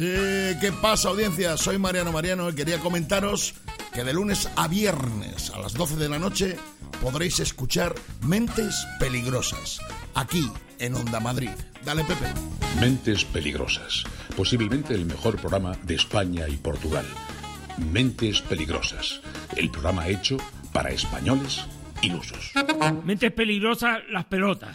¿Qué pasa, audiencia? Soy Mariano y quería comentaros que de lunes a viernes a las 12 de la noche podréis escuchar Mentes Peligrosas, aquí en Onda Madrid. Dale, Pepe. Mentes Peligrosas, posiblemente el mejor programa de España y Portugal. Mentes Peligrosas, el programa hecho para españoles ilusos. Mentes Peligrosas, las pelotas.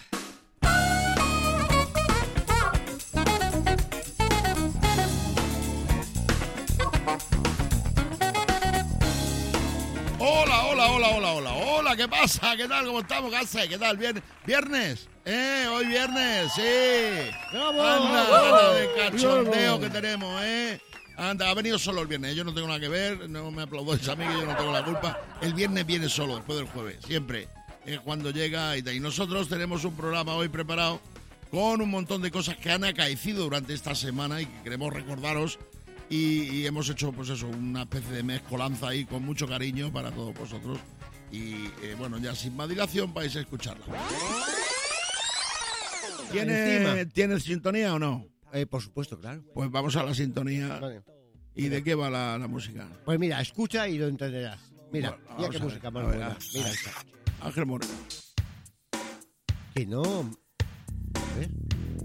Hola, ¿qué pasa? ¿Qué tal? ¿Cómo estamos? ¿Qué tal? ¿Viernes? Hoy viernes, sí. ¡Bravo! Anda, de cachondeo que tenemos, Anda, ha venido solo el viernes, yo no tengo nada que ver, no me aplaudéis a mí, que yo no tengo la culpa. El viernes viene solo, después del jueves, siempre, cuando llega y tal. Y nosotros tenemos un programa hoy preparado con un montón de cosas que han acaecido durante esta semana y que queremos recordaros. Y hemos hecho, pues eso, una especie de mezcolanza ahí con mucho cariño para todos vosotros. Y bueno, ya sin más dilación vais a escucharla. ¿Tienes sintonía o no? Por supuesto, claro. Pues vamos a la sintonía. Vale. ¿Y de qué va la música? Pues mira, escucha y lo entenderás. Mira, Bueno, mira vamos qué a ver. música más A ver, buena. Mira, Ángel Moreno. que no. A ver.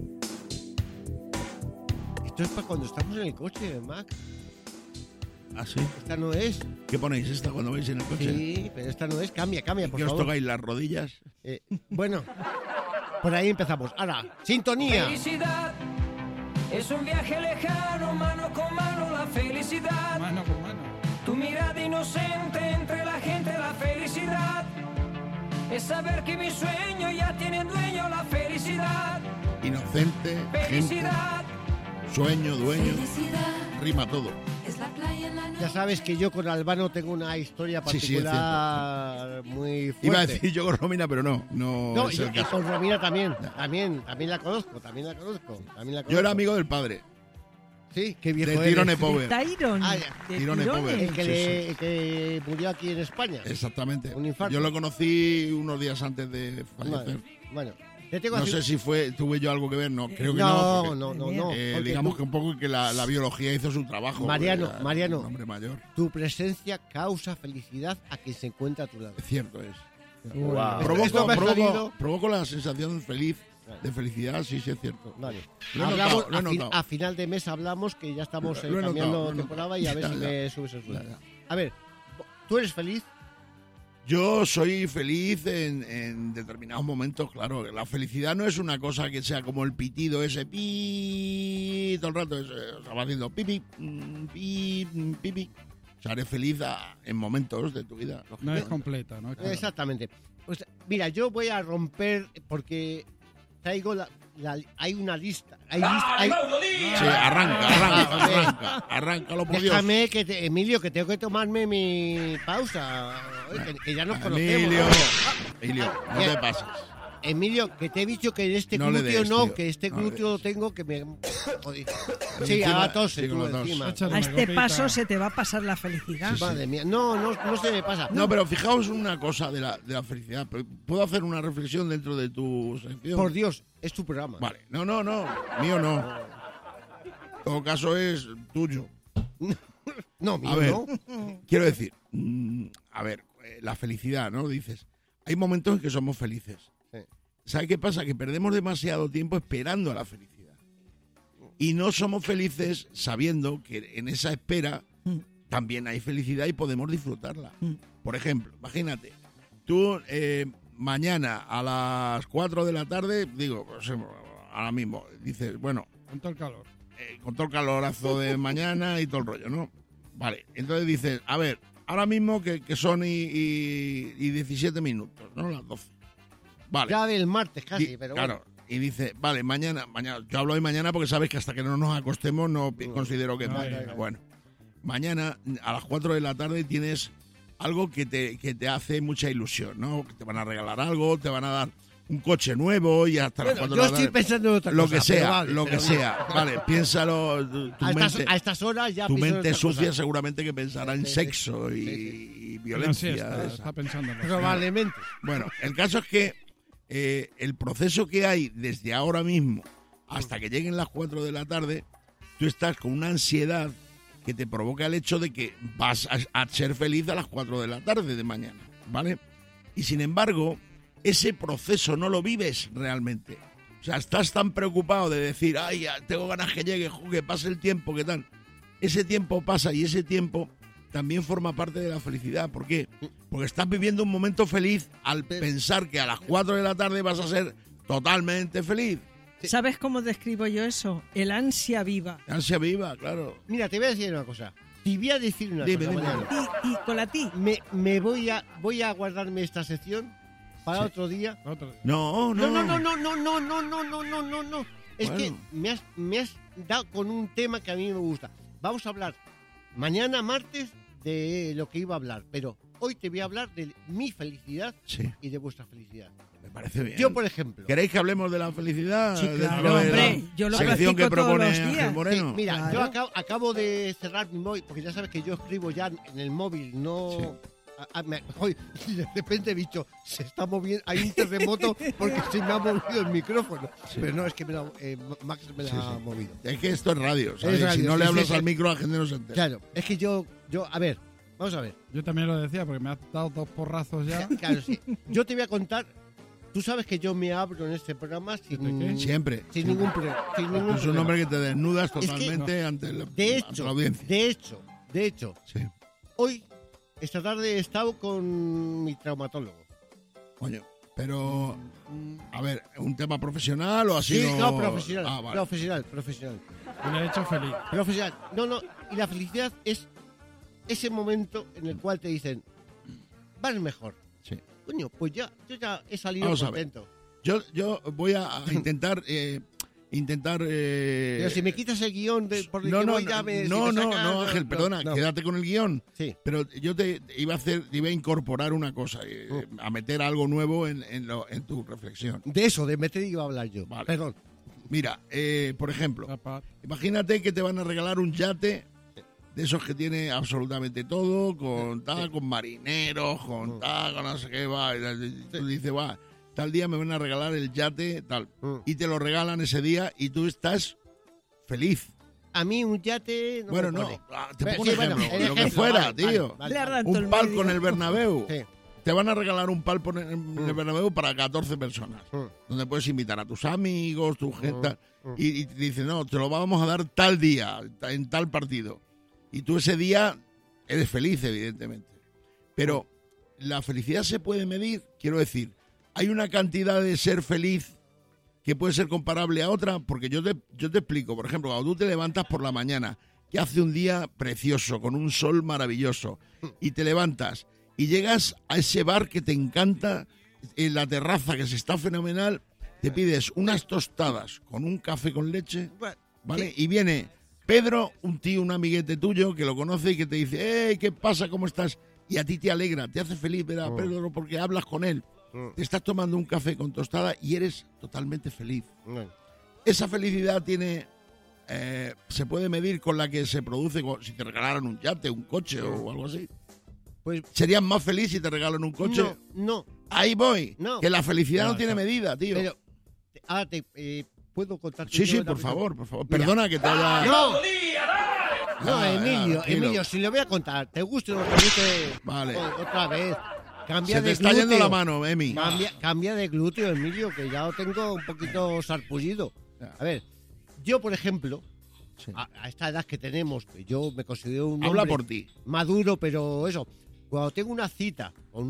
Esto es para cuando estamos en el coche, Max. ¿Ah, sí? Esta no es. ¿Qué ponéis esta cuando vais en el coche? Sí, pero esta no es. Cambia, ¿Y por qué os favor. tocáis las rodillas? Bueno, por ahí empezamos. Ahora, sintonía. Felicidad es un viaje lejano, mano con mano la felicidad. Mano con mano. Tu mirada inocente entre la gente, la felicidad es saber que mi sueño ya tiene dueño, la felicidad. Inocente, gente, Felicidad. sueño, dueño, rima todo. Ya sabes que yo con Albano tengo una historia Sí, sí, es particular muy fuerte. Iba a decir yo con Romina, pero no No, es y el caso. con Romina también la conozco. Yo era amigo del padre, Sí, qué viejo de eres. Tirone Power. Tyron. Ah, ya. De Tirone Power. El que, Sí, el que murió aquí en España. Exactamente. Un infarto. Yo lo conocí unos días antes de fallecer. Bueno, te tengo No así- sé si tuve yo algo que ver, no, creo que no. No, porque, no. Porque digamos tú- que un poco que la biología hizo su trabajo. Mariano, Era Mariano. Un hombre mayor. Tu presencia causa felicidad a quien se encuentra a tu lado. Es cierto es. Wow. Esto me ha salido- Provoco la sensación de felicidad, sí, es cierto. Vale. Lo he Hablamos, notado, lo he notado. a final de mes hablamos que ya estamos Lo he cambiando notado, lo he temporada y a ver Ya, si ya. me subes el sueldo. Ya. A ver, ¿tú eres feliz? Yo soy feliz en determinados momentos, claro. La felicidad no es una cosa que sea como el pitido ese pi todo el rato. O sea, va haciendo pipi, pipi. O sea, eres feliz en momentos de tu vida. No es completa, ¿no? Claro. Exactamente. Pues mira, yo voy a romper porque traigo hay una lista. Sí, arráncalo por Dios. Déjame Emilio, que tengo que tomarme mi pausa. Oye, que ya nos conocemos. Emilio, no te pases. Emilio, que te he dicho que este No le glúteo des, no, tío. que este No le glúteo lo des. tengo que me... Joder. Y Sí, encima- ahora tose sí, tú con la tos. encima. Échale A una este copita. paso se te va a pasar la felicidad. Madre mía. No se me pasa. No, pero fijaos una cosa de la felicidad. ¿Puedo hacer una reflexión dentro de tu sección? Por Dios, es tu programa. Vale, no, mío no. En todo caso es tuyo. No, A mío ver, no. quiero decir, la felicidad, ¿no? Dices, hay momentos en que somos felices. Sí. ¿Sabes qué pasa? Que perdemos demasiado tiempo esperando a la felicidad. Y no somos felices sabiendo que en esa espera también hay felicidad y podemos disfrutarla. Por ejemplo, imagínate, tú mañana a las 4 de la tarde, digo, pues, ahora mismo, dices, bueno, Con todo el calor. con todo el calorazo de mañana y todo el rollo, ¿no? Vale, entonces dices, a ver, ahora mismo que son y 17 minutos, ¿no? Las 12. Vale. Ya del martes casi, Y- pero claro, bueno. y dice, vale, mañana, yo hablo de mañana porque sabes que hasta que no nos acostemos no considero que... Bueno, mañana a las 4 de la tarde tienes algo que te hace mucha ilusión, ¿no? Que te van a regalar algo, te van a dar un coche nuevo y hasta las 4 Yo de la estoy tarde... pensando en otra Lo cosa. que sea, pero vale, lo que pero sea. Vale, piénsalo. Tu a estas horas ya tu pienso en mente otra sucia cosa. seguramente que pensará en Sí, sexo sí, y No, violencia. sí, está esa. pensando en lo Probablemente. Bueno, el caso es que el proceso que hay desde ahora mismo hasta que lleguen las 4 de la tarde, tú estás con una ansiedad que te provoca el hecho de que vas a ser feliz a las 4 de la tarde de mañana, ¿vale? Y sin embargo, ese proceso no lo vives realmente. O sea, estás tan preocupado de decir, ay, ya tengo ganas que llegue, que pase el tiempo, ¿qué tal? Ese tiempo pasa y ese tiempo también forma parte de la felicidad. ¿Por qué? Porque estás viviendo un momento feliz al pensar que a las 4 de la tarde vas a ser totalmente feliz. ¿Sabes cómo describo yo eso? El ansia viva. Ansia viva, claro. Mira, te voy a decir una cosa. Te voy a decir una Dime, cosa, dime. Mariano. Y con la ti. Me voy a guardarme esta sección para Sí. otro día. No. No. Es Bueno. que me has dado con un tema que a mí me gusta. Vamos a hablar mañana martes de lo que iba a hablar, pero hoy te voy a hablar de mi felicidad Sí, y de vuestra felicidad. me parece bien. Yo, por ejemplo, ¿Queréis que hablemos de la felicidad? Sí, Dentro claro, de la hombre, yo lo sección que practico todos propone los Ángel días. Moreno. sí, mira, Claro. yo acabo de cerrar mi móvil, porque ya sabes que yo escribo ya en el móvil, no... Sí. Hoy, de repente he dicho, se está moviendo, hay un terremoto porque se me ha movido el micrófono. Pero no, es que Max me la ha movido. Es que esto es radio, ¿sabes? Es radio, Si no sí, le hablas sí. al micro, la gente no se entera. Claro, es que yo, a ver, vamos a ver. Yo también lo decía porque me has dado 2 porrazos ya. Claro, sí. Yo te voy a contar, tú sabes que yo me abro en este programa ¿De qué? Siempre. sin ningún problema. Es un hombre que te desnudas que- totalmente ante la De audiencia. hecho, Sí. hoy, esta tarde he estado con mi traumatólogo. Coño, pero, a ver, ¿un tema profesional o así? Sí, no? no, profesional, Ah, vale. profesional. Y le he hecho feliz. Profesional. No, y la felicidad es ese momento en el cual te dicen, vas mejor. Sí. Coño, pues yo ya he salido Vamos a ver. contento. Yo voy a intentar... Pero si me quitas el guión por el No, que no, voy, ya me... si no, me no, sacas- no, Ángel, perdona, no. quédate con el guión. Sí. Pero yo te iba a incorporar una cosa, a meter algo nuevo en tu reflexión. De eso, de meter iba a hablar yo. Vale. Perdón. Mira, por ejemplo, Papá. imagínate que te van a regalar un yate de esos que tiene absolutamente todo, con marineros, con no sé qué, va. Y tú dices, va, tal día me van a regalar el yate, tal. Y te lo regalan ese día y tú estás feliz. A mí un yate... Bueno, me no, pone. te Pero pongo sí, un ejemplo, el lo que ejemplo, fuera, vale, tío. vale, Le vale. ardan- Un palco en el Bernabéu. Sí. Te van a regalar un palco en el Bernabéu para 14 personas, Mm. donde puedes invitar a tus amigos, tu gente, y te dicen, no, te lo vamos a dar tal día, en tal partido. Y tú ese día eres feliz, evidentemente. Pero la felicidad se puede medir, quiero decir, hay una cantidad de ser feliz que puede ser comparable a otra, porque yo te explico, por ejemplo, cuando tú te levantas por la mañana, que hace un día precioso, con un sol maravilloso, y te levantas y llegas a ese bar que te encanta, en la terraza que se está fenomenal, te pides unas tostadas con un café con leche, ¿vale? Y viene Pedro, un tío, un amiguete tuyo que lo conoce y que te dice, ¿qué pasa? ¿Cómo estás? Y a ti te alegra, te hace feliz ver a Pedro porque hablas con él. Te estás tomando un café con tostada y eres totalmente feliz. Esa felicidad tiene... se puede medir con la que se produce si te regalaran un yate, un coche o algo así. Pues ¿Serías más feliz si te regalan un coche? no. Ahí voy. No. Que la felicidad no No, tiene no. medida, tío. Pero, ahora ¿puedo contarte? Sí, yo sí, la por verdad? favor, por favor. Mira. Perdona que te haya... ¡No! No, Ah, Emilio, tranquilo. Emilio, si le voy a contar, te guste o no te guste, Vale. otra vez. Cambia Se te de está glúteo. yendo la mano, Emi. Cambia de glúteo, Emilio, que ya lo tengo un poquito sarpullido. Ya. A ver, yo, por ejemplo, Sí. a esta edad que tenemos, que yo me considero un Habla hombre por ti. maduro, pero eso, cuando tengo una cita con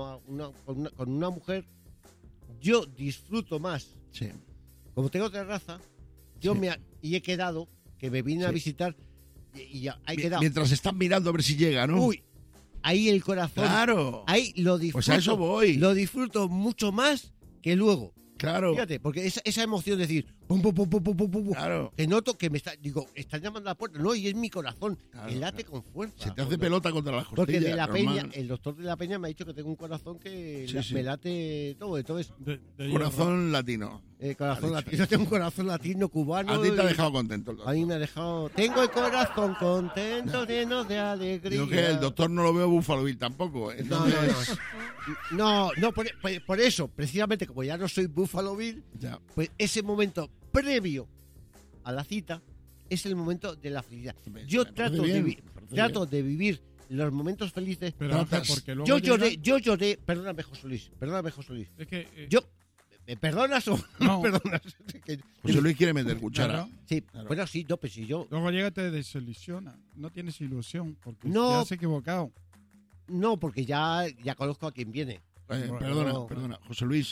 con una mujer, yo disfruto más. Sí. Como tengo terraza, yo Sí. y he quedado, que me vine a Sí. visitar, y ya he quedado. Mientras estás mirando a ver si llega, ¿no? Uy, ahí el corazón. Claro. Ahí lo disfruto. Pues a eso voy. Lo disfruto mucho más que luego. Claro. Fíjate, porque esa emoción de decir, pum, pum, pum, pum, pum, pum, pum, Claro. que noto que me está, digo, están llamando a la puerta. No, y es mi corazón, Claro, que late con fuerza. Se te hace pelota contra las costillas. Porque de la normal. Peña, el doctor de la Peña me ha dicho que tengo un corazón que Sí, sí. me late todo. Entonces, De Corazón latino. corazón Ha dicho. latino, tengo un corazón latino, cubano. A ti te ha y- dejado contento el A doctor. mí me ha dejado. Tengo el corazón contento, lleno de alegría. Digo que el doctor no lo veo Buffalo Bill tampoco. No, Entonces, no, por eso, precisamente como ya no soy Buffalo Bill, ya. pues ese momento previo a la cita, es el momento de la felicidad. Me Yo parece trato, bien, de, me parece trato de vivir los momentos felices. Pero Ángel, tratas- porque luego Yo lloré, perdóname José Luis. Es que ¿Me perdonas o no No. me perdonas? Que- José Luis quiere meter cuchara. Claro. Sí, Claro. bueno, sí, no, pues si yo... luego llega y te desilusiona. No tienes ilusión porque No. te has equivocado. No, porque ya conozco a quien viene. Perdona, No. perdona. José Luis,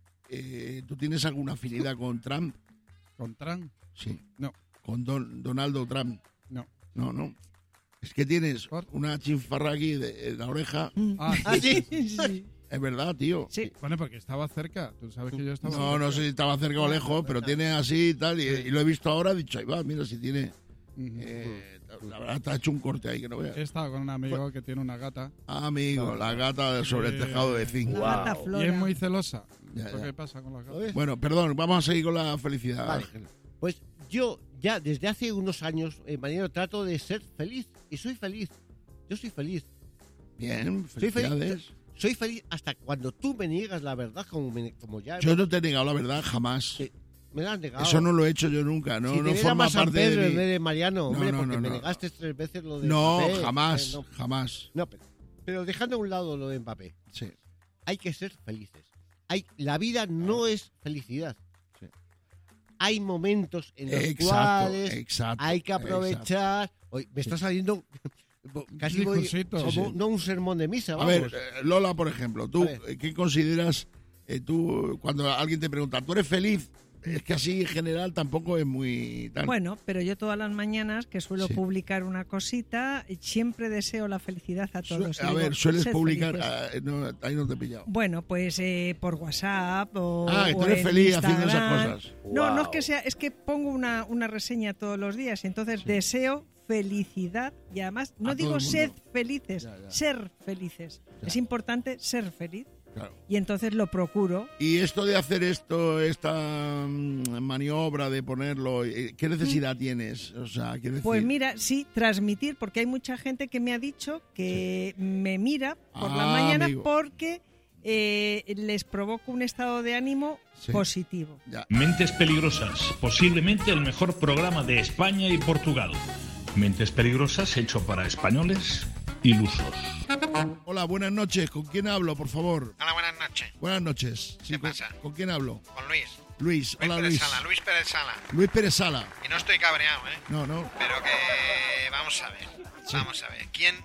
¿tú tienes alguna afinidad con Trump? Con Trump, Sí. No. Con Donaldo Trump. no. No. Es que tienes ¿Por? una chinfarra aquí en la oreja. Ah, ¿Ah, sí? Sí. Es verdad, tío. Sí. bueno, porque estaba cerca. Tú sabes que yo estaba No, no sé si estaba cerca o lejos, pero tiene así y tal. Y lo he visto ahora, he dicho, ahí va, mira si tiene. Ujú. La verdad, está hecho un corte ahí que no veas. He estado con un amigo que tiene una gata Amigo, la gata sobre el tejado de zinc. La gata y Flora. es muy celosa. Ya, ¿Eso ya. qué pasa con las gatas? ¿Sabes? Bueno, perdón, vamos a seguir con la felicidad. Vale. Pues yo ya desde hace unos años, Mariano, trato de ser feliz. Y soy feliz. Yo soy feliz. Bien, Soy felicidades. feliz. Soy feliz hasta cuando tú me niegas la verdad, como ya Yo no te he negado la verdad jamás. Sí, me la has negado. Eso no lo he hecho yo nunca, no, si no te forma más San parte Pedro de en mí. vez de Mariano, hombre, No, no, porque no, me no. negaste 3 veces lo de No, Mbappé. jamás, No, jamás. no, pero dejando a un lado lo de Mbappé, Sí. hay que ser felices. La vida no es felicidad. Sí. Hay momentos en los Exacto, cuales exacto. hay que aprovechar. Oye, me está saliendo casi voy Discursito. como Sí, sí. no un sermón de misa. A Vamos. ver, Lola, por ejemplo, tú, A ver. ¿qué consideras tú cuando alguien te pregunta, ¿tú eres feliz? Es que así en general tampoco es muy tan... Bueno, pero yo todas las mañanas que suelo Sí. publicar una cosita, siempre deseo la felicidad a todos. A Digo, ver, sueles "Sed publicar... felices". ahí no te he pillado. Bueno, pues por WhatsApp o Que tú o eres en feliz haciendo esas Instagram. cosas. No, no es que sea, es que pongo una reseña todos los días y entonces deseo felicidad y además no A digo todo el sed mundo. felices, Ya, ya. ser felices. Ya. Es importante ser feliz Claro. y entonces lo procuro. Y esto de hacer esta maniobra de ponerlo, ¿qué necesidad tienes? O sea, quiero decir... Pues mira, sí, transmitir, porque hay mucha gente que me ha dicho que me mira por la mañana amigo. porque les provoco un estado de ánimo Sí. positivo. Ya. Mentes Peligrosas, posiblemente el mejor programa de España y Portugal. Mentes Peligrosas hecho para españoles ilusos. Hola, buenas noches. ¿Con quién hablo, por favor? Hola, buenas noches. Buenas noches. Sí, ¿Qué pasa? ¿Con quién hablo? Con Luis. Luis. Hola, Pérez Luis. Sala, Luis Pérez Sala. Luis Pérez Sala. Y no estoy cabreado, ¿eh? No, no. Pero que... Vamos a ver. Vamos a ver. ¿Quién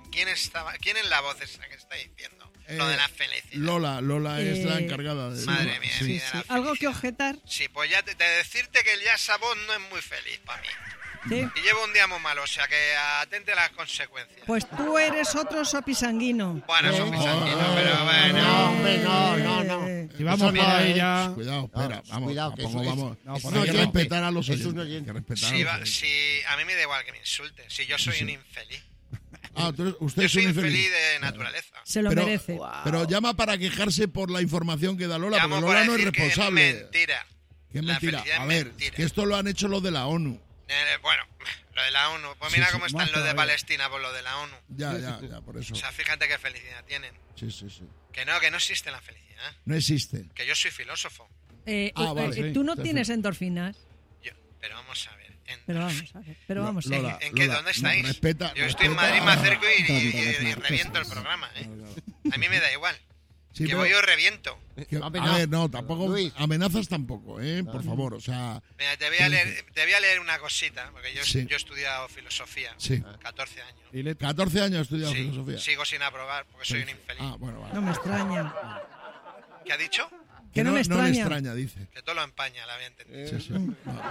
es la voz esa que está diciendo? Lo de la felicidad. Lola es la Eh, encargada de... Madre mía, Sí. de Sí, la ¿algo que felicidad. objetar? Sí, pues ya de decirte que el ya sabor no es muy feliz para mí. Sí. Y llevo un día muy malo, o sea que atente a las consecuencias. Pues tú eres otro sopisanguino. Bueno, son mis sanguinos, pero No, bueno. hombre, no. Si vamos Eso para no, ahí ya... Cuidado, espera, No, vamos. cuidado, que tampoco eso es- vamos. No, es por un Hay que oyente. respetar a los Es un oyentes. oyente. Hay que respetar a Si, los oyentes. a mí me da igual que me insulten. Si yo soy un infeliz. Usted Yo es soy un infeliz infeliz. de naturaleza. Se lo Pero- merece. Pero llama para quejarse por la información que da Lola, Llamo porque para Lola no es decir que responsable. es mentira. Que es La mentira. felicidad A es ver, mentira. que esto lo han hecho los de la ONU. Bueno, lo de la ONU. Pues Sí, mira sí, cómo están más los de todavía. Palestina por lo de la ONU. Ya, por eso. O sea, fíjate qué felicidad tienen. Sí. Que no existe la felicidad. No existe. Que yo soy filósofo. Vale. Tú no Sí, tienes endorfinas. Pero vamos a ver. Pero vamos a ver. Pero vamos a ver. Lola, ¿En qué? Lola, ¿Dónde estáis? no, respeta, Yo estoy en Madrid, me acerco y reviento el programa, ¿eh? Claro. A mí me da igual. Sí, que pero- voy o reviento. que- Hombre, a no. ver, no, tampoco Luis. amenazas tampoco, por favor, o sea, Mira, te voy a leer una cosita, porque yo Sí. he estudiado filosofía. sí. 14 años. Y le- 14 años he estudiado Sí, filosofía. sigo sin aprobar porque soy un infeliz. Bueno, vale. No me extraña. ¿Qué ha dicho? Que no me le extraña. extraña, dice. Que todo lo empaña, la había entendido. Sí, sí.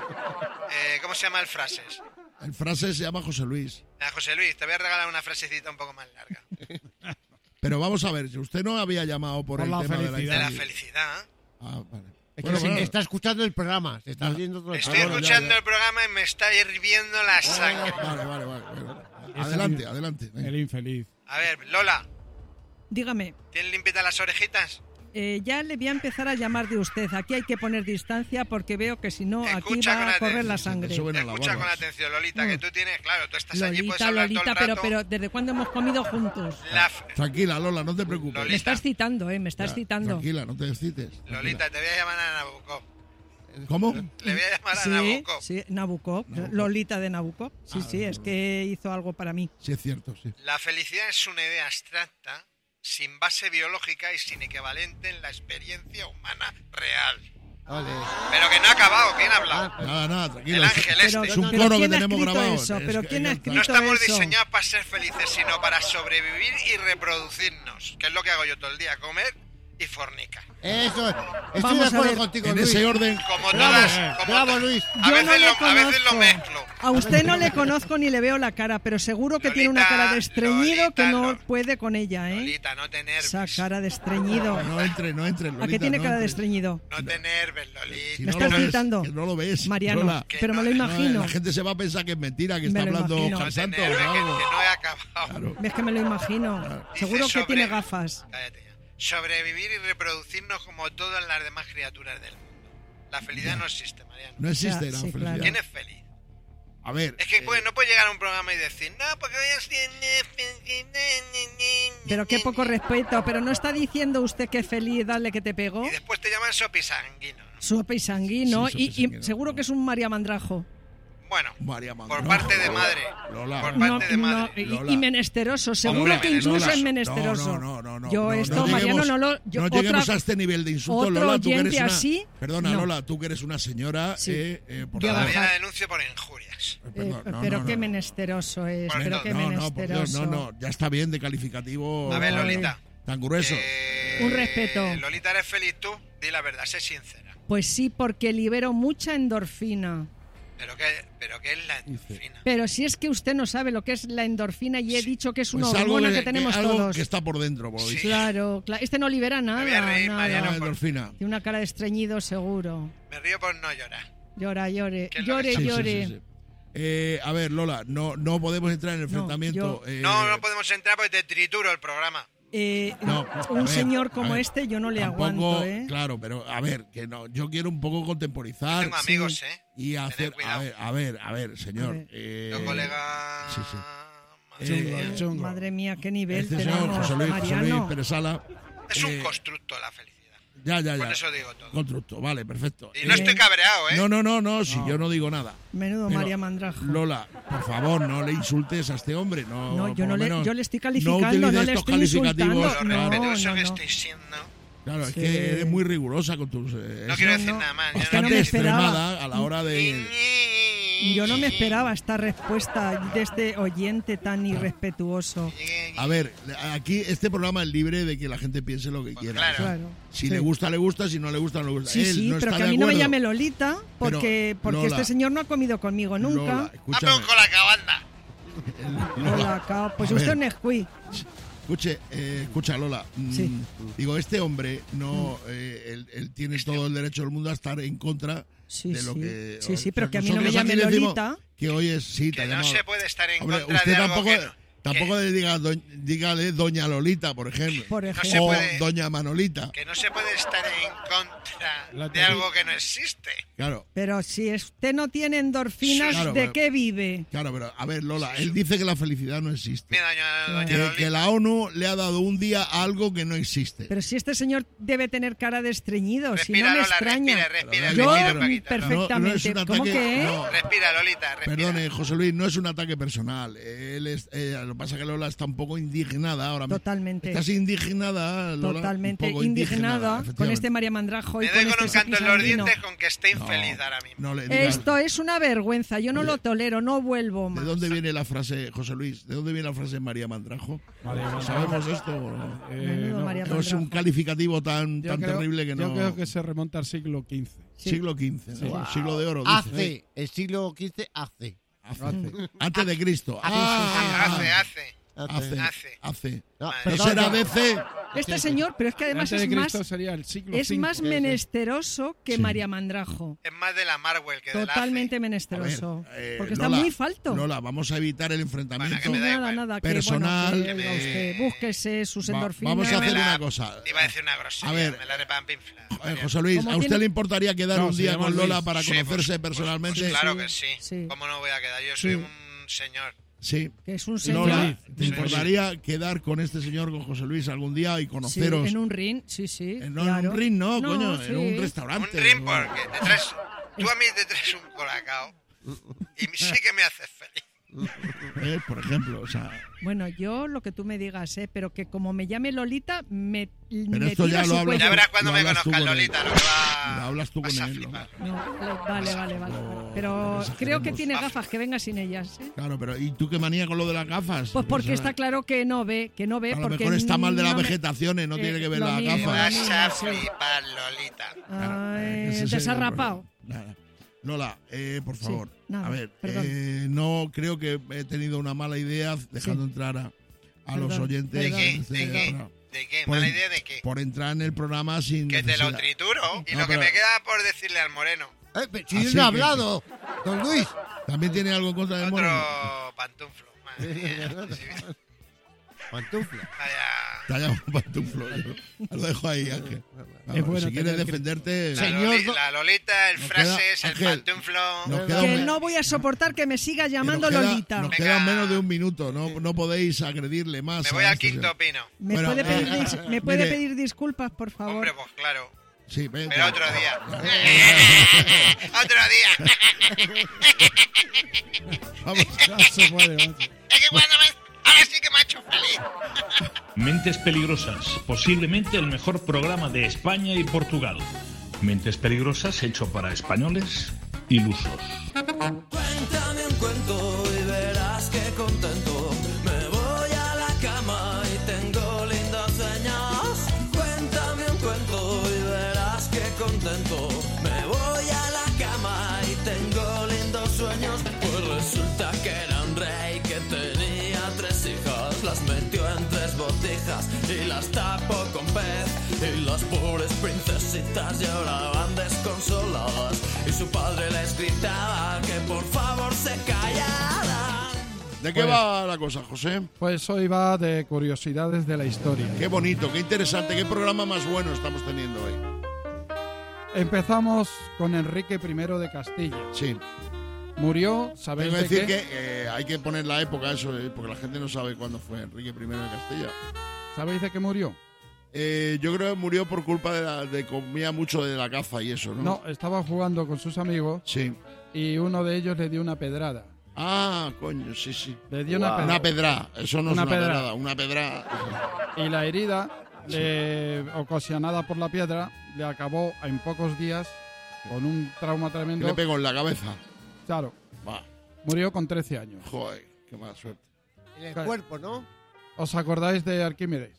¿Cómo se llama el frases? El frase se llama José Luis. José Luis, te voy a regalar una frasecita un poco más larga. Pero vamos a ver, si usted no había llamado por Por el la tema De felicidad. la felicidad. Ah, vale. Es Bueno, que bueno. está escuchando el programa, se está viendo todo el Estoy programa. escuchando ya. el programa y me está hirviendo la sangre. Vale. Adelante. venga. El infeliz. A ver, Lola, Dígame, ¿tienes limpitas las orejitas? ya le voy a empezar a llamar de usted. Aquí hay que poner distancia porque veo que si no, aquí Escucha con va a correr la atención. sangre. Eso bueno, la Escucha con barba. atención, Lolita, que tú tienes, claro, tú estás allí, puedes Lolita, hablar todo Lolita, el rato. pero ¿desde cuándo hemos comido juntos? Tranquila, Lola, no te preocupes. Lolita. Me estás citando, me estás Ya, citando. Tranquila, no te excites. Lolita, te voy a llamar a Nabucco. ¿Cómo? Le voy a llamar a Sí, Nabokov. sí, Nabokov, Lolita de Nabokov. Sí, es que hizo algo para mí. Sí, es cierto, sí. La felicidad es una idea abstracta, sin base biológica y sin equivalente en la experiencia humana real. Vale. Pero que no ha acabado, ¿quién habla? Nada, tranquilo. El ángel Pero, este. Es un pero coro que ¿quién ha tenemos escrito grabado. eso? ¿Pero quién ha escrito No estamos eso? diseñados para ser felices, sino para sobrevivir y reproducirnos, que es lo que hago yo todo el día, comer y fornicar. Eso, estoy Vamos de a acuerdo ver. contigo, En Luis. ese orden. Como Bravo, todas, como bravo, to- Luis. A Yo veces, no le a veces lo conozco. mezclo. A usted no le conozco ni le veo la cara, pero seguro que tiene una Lolita, cara de estreñido que no Lolita, puede con ella, ¿eh? Lolita, no te Esa nerves. cara de estreñido. No entre, Lolita. ¿A qué tiene no cara de entre. estreñido? No te nerves, Lolita. Si Me no estás lo ves, gritando. que no lo ves. Mariano, Lola. pero me lo no, imagino. La gente se va a pensar que es mentira, que Me está lo hablando imagino. No Juan te Santos. nerves, o que algo. no he acabado. Claro. ¿Ves que me lo imagino? Dice Seguro que sobre- tiene gafas. Cállate ya. Sobrevivir y reproducirnos como todas las demás criaturas del mundo. La felicidad no existe, Mariano. No existe Ya, la sí, felicidad. claro. ¿Quién es feliz? A ver. Es que pues, no puedes llegar a un programa y decir, no, porque voy a ser... Pero qué poco respeto. Pero no está diciendo usted que es feliz, dale que te pegó. Y después te llaman sopisanguino, ¿no? Sopa y sanguino. Sí, sopa y y sanguino. seguro que es un María Mandrajo. Bueno, María por Mandrajo. parte de madre. Lola. Por parte de madre. Lola. y menesteroso. Seguro Lola, que incluso Lola. es menesteroso. No. Yo esto, Mariano, no lo... yo- no otra- lleguemos a este nivel de insulto, otro Lola. Tú que eres oyente una, así, perdona, no. Lola, tú que eres una señora. Sí. Por Yo favor. bajar. Todavía denuncio por injurias. Perdón, no, pero no, qué no. menesteroso es. Bueno, Pero qué No, por Dios, menesteroso. no, ya está bien de calificativo. A ver, Lolita. Tan grueso. Un respeto. Lolita, ¿eres feliz tú? Di la verdad, sé sincera. Pues sí, porque libero mucha endorfina. ¿Pero qué es la endorfina? Pero si es que usted no sabe lo que es la endorfina y he dicho que es una Pues hormona que tenemos algo todos. que está por dentro, por lo Sí. visto. Claro. Este no libera nada. voy a reír, nada. Mariano. La endorfina. Tiene una cara de estreñido seguro. Me río por no llorar. Llore. ¿Qué es lo que Llore, está- Sí, llore. sí. A ver, Lola, no podemos entrar en el enfrentamiento. No podemos entrar porque te trituro el programa. No, a Un ver, señor a como ver, este yo no le tampoco, aguanto, ¿eh? Claro, pero a ver, que no, yo quiero un poco contemporizar Tengo amigos, ¿eh? y hacer, cuidado. a ver, señor. A ver. Los colegas... sí, sí. Madre mía. El chungo. Madre mía, qué nivel Este señor, tenemos, José Luis Mariano. Pérez Sala. Es un constructo la felicidad. Ya. Por eso digo todo. Constructo, vale, perfecto. Y no estoy cabreado, ¿eh? No, si yo no digo nada. Menudo Pero, María Mandrajo. Lola, por favor, no le insultes a este hombre. No, yo por no lo le, menos, yo le estoy no calificando, utilices no le estos estoy calificativos. insultando. Lo No, respetuoso no, que no. estoy siendo. Claro, es Sí. que eres muy rigurosa con tus... No quiero decir nada más. Es ya que no bastante me esperaba. extremada a la hora de... Yo no me esperaba esta respuesta de este oyente tan irrespetuoso. A ver, aquí este programa es libre de que la gente piense lo que quiera. claro. Claro. Si Sí. le gusta, si no le gusta, no le gusta. Sí, Él sí, no pero está que a de mí no me acuerdo. llame Lolita porque Lola, este señor no ha comido conmigo nunca. Lola, escúchame. ¡Vamos con la cabanda! Hola, cao. Pues A usted ver. es Nesquí. Escucha, Lola. Sí. Digo, este hombre no, él tiene todo el derecho del mundo a estar en contra Sí, de lo sí. que. Sí, pero que a mí no me nosotros aquí llame decimos Lolita. Que hoy es sí, te Que ha no llamado. se puede estar en Hombre, contra usted de algo tampoco, que no. tampoco le diga dígale Doña Lolita, por ejemplo. Por No ejemplo. se o puede- Doña Manolita. Que no se puede estar en contra La de algo que no existe. Claro. Pero si usted no tiene endorfinas, Claro, ¿de pero- qué vive? Claro, pero a ver, Lola, él dice que la felicidad no existe. Mira, doña Que Lolita. la ONU le ha dado un día a algo que no existe. Pero si este señor debe tener cara de estreñido, si no Respira, me Lola, extraña. respira, Yo respira un poquito. perfectamente. No es un ¿Cómo ataque- que? no. Respira, Lolita, respira. Perdone, José Luis, no es un ataque personal. Lo que pasa es que Lola está un poco indignada ahora mismo. Totalmente. ¿Estás indignada, Lola? Totalmente Un poco indignada con efectivamente. este María Mandrajo y Me con doy con un este canto en los Sopisanguino. dientes con que esté No, infeliz ahora mismo. no le digas. Esto es una vergüenza, yo no lo tolero, no vuelvo ¿De más. dónde viene la frase, José Luis? ¿De dónde viene la frase María Mandrajo? María Mandrajo. ¿Sabemos esto? o no? Menudo No. María Es un Mandrajo. calificativo tan terrible que no... Yo creo que se remonta al siglo XV. Sí. Siglo XV, ¿no? Wow. Siglo de oro, dice. Hace, el siglo XV hace. Antes de Cristo. Hace. No, Madre. ¿No perdón, será yo- DC? Este señor, pero es que además Antes es de más, Cristo sería el siglo es V. más menesteroso que Sí. María Mandrajo. Es más de la Marwell que de la Totalmente ACE. menesteroso. A ver, porque está Lola, muy falto. Lola, vamos a evitar el enfrentamiento. Bueno, que me da nada, igual. nada. Personal. Que, bueno, que oiga usted, búsquese sus endorfinas. Vamos a hacer Me la- una cosa. Iba a decir una grosería, A ver. me la repampinfla. José Luis, ¿Cómo ¿a usted tiene- le importaría quedar No, un se día llama con Lola Luis. para Sí, conocerse pues personalmente? claro que sí. Sí. ¿Cómo no voy a quedar? Yo soy Sí. un señor. Sí. Que es un señor. Lola, ¿te importaría quedar con este señor, con José Luis, algún día y conoceros? Sí, en un ring, sí. No, claro. en un ring no, No, coño, sí. en un restaurante. Un ring porque tú a mí te traes un colacao y sí que me haces feliz. Por ejemplo, o sea... Bueno, yo lo que tú me digas, pero que como me llame Lolita, me esto tira ya su lo hablas. cuello. Ya verás cuando Lo me hablas tú conozcas, con él. Lolita, lo que va... Lo hablas tú con vas a él, flipar. No, vale. Pero creo que tiene gafas, que venga sin ellas. ¿eh? Claro, pero ¿y tú qué manía con lo de las gafas? Pues porque está claro que no ve, A lo porque mejor está mal de las no me- vegetaciones, no tiene que ver lo las mismo, gafas. Vas lo a mismo, sí. flipar, Lolita. Ay, Ese es el desarrapado. problema. Nada. Lola, por Sí, favor, nada, a ver, perdón. no creo que he tenido una mala idea dejando entrar a los Perdón, oyentes. ¿De qué? este ¿De qué? programa. ¿De qué? Por ¿Mala en- idea de qué? Por entrar en el programa sin Que te lo necesidad. trituro. Y No, lo que pero- me queda por decirle al moreno. Si Así yo no he que- hablado, don Luis. ¿También tiene algo en contra del mono? Otro pantuflo. Madre mía. Sí. Pantufla. Vaya. Te ha llamado pantuflo. Yo lo dejo ahí, Ángel. Vamos, bueno si quieres tener que- defenderte... La Lolita, el Nos frases, queda- el Ángel, pantuflo. nos queda Que un- no voy a soportar que me siga llamando nos queda- Lolita. Nos Venga. quedan menos de un minuto, no podéis agredirle más. Me a voy al este quinto señor. pino. ¿Me Bueno, puede, pedir, ¿me puede mire. pedir disculpas, por favor? Hombre, pues claro. Sí, venga. Pero otro día. Otro día. Vamos. No se puede, macho. Es que cuando me... Ahora sí que me ha hecho feliz. Mentes Peligrosas, posiblemente el mejor programa de España y Portugal. Mentes Peligrosas hecho para españoles ilusos. Cuéntame un cuento y verás que contento. Me voy a la cama y tengo lindos sueños. Cuéntame un cuento y verás que contento. Me voy a la cama y tengo lindos sueños. Pues resulta que era un rey que tenía 3 hijas. Las metió en 3 botijas y las tapó con pez. Y las pobres princesitas lloraban desconsoladas. Y su padre les gritaba que por favor se callaran. ¿De qué va la cosa, José? Pues hoy va de curiosidades de la historia. Qué bonito, qué interesante, qué programa más bueno estamos teniendo hoy. Empezamos con Enrique I de Castilla. Sí, Murió, ¿sabéis tengo que de decir qué? que hay que poner la época, eso, porque la gente no sabe cuándo fue Enrique I de Castilla. ¿Sabéis de qué murió? Yo creo que murió por culpa de comía mucho de la caza y eso, ¿no? No, estaba jugando con sus amigos Sí. y uno de ellos le dio una pedrada. Ah, coño, sí, sí. Le dio una Una pedrada. pedra, eso no Una es una pedra. pedrada, una pedra. Y la herida, ocasionada por la piedra, le acabó en pocos días con un trauma Que tremendo. le pegó en la cabeza. Claro, Va, murió con 13 años. joder, qué mala suerte. En el cuerpo, ¿no? ¿Os acordáis de Arquímedes?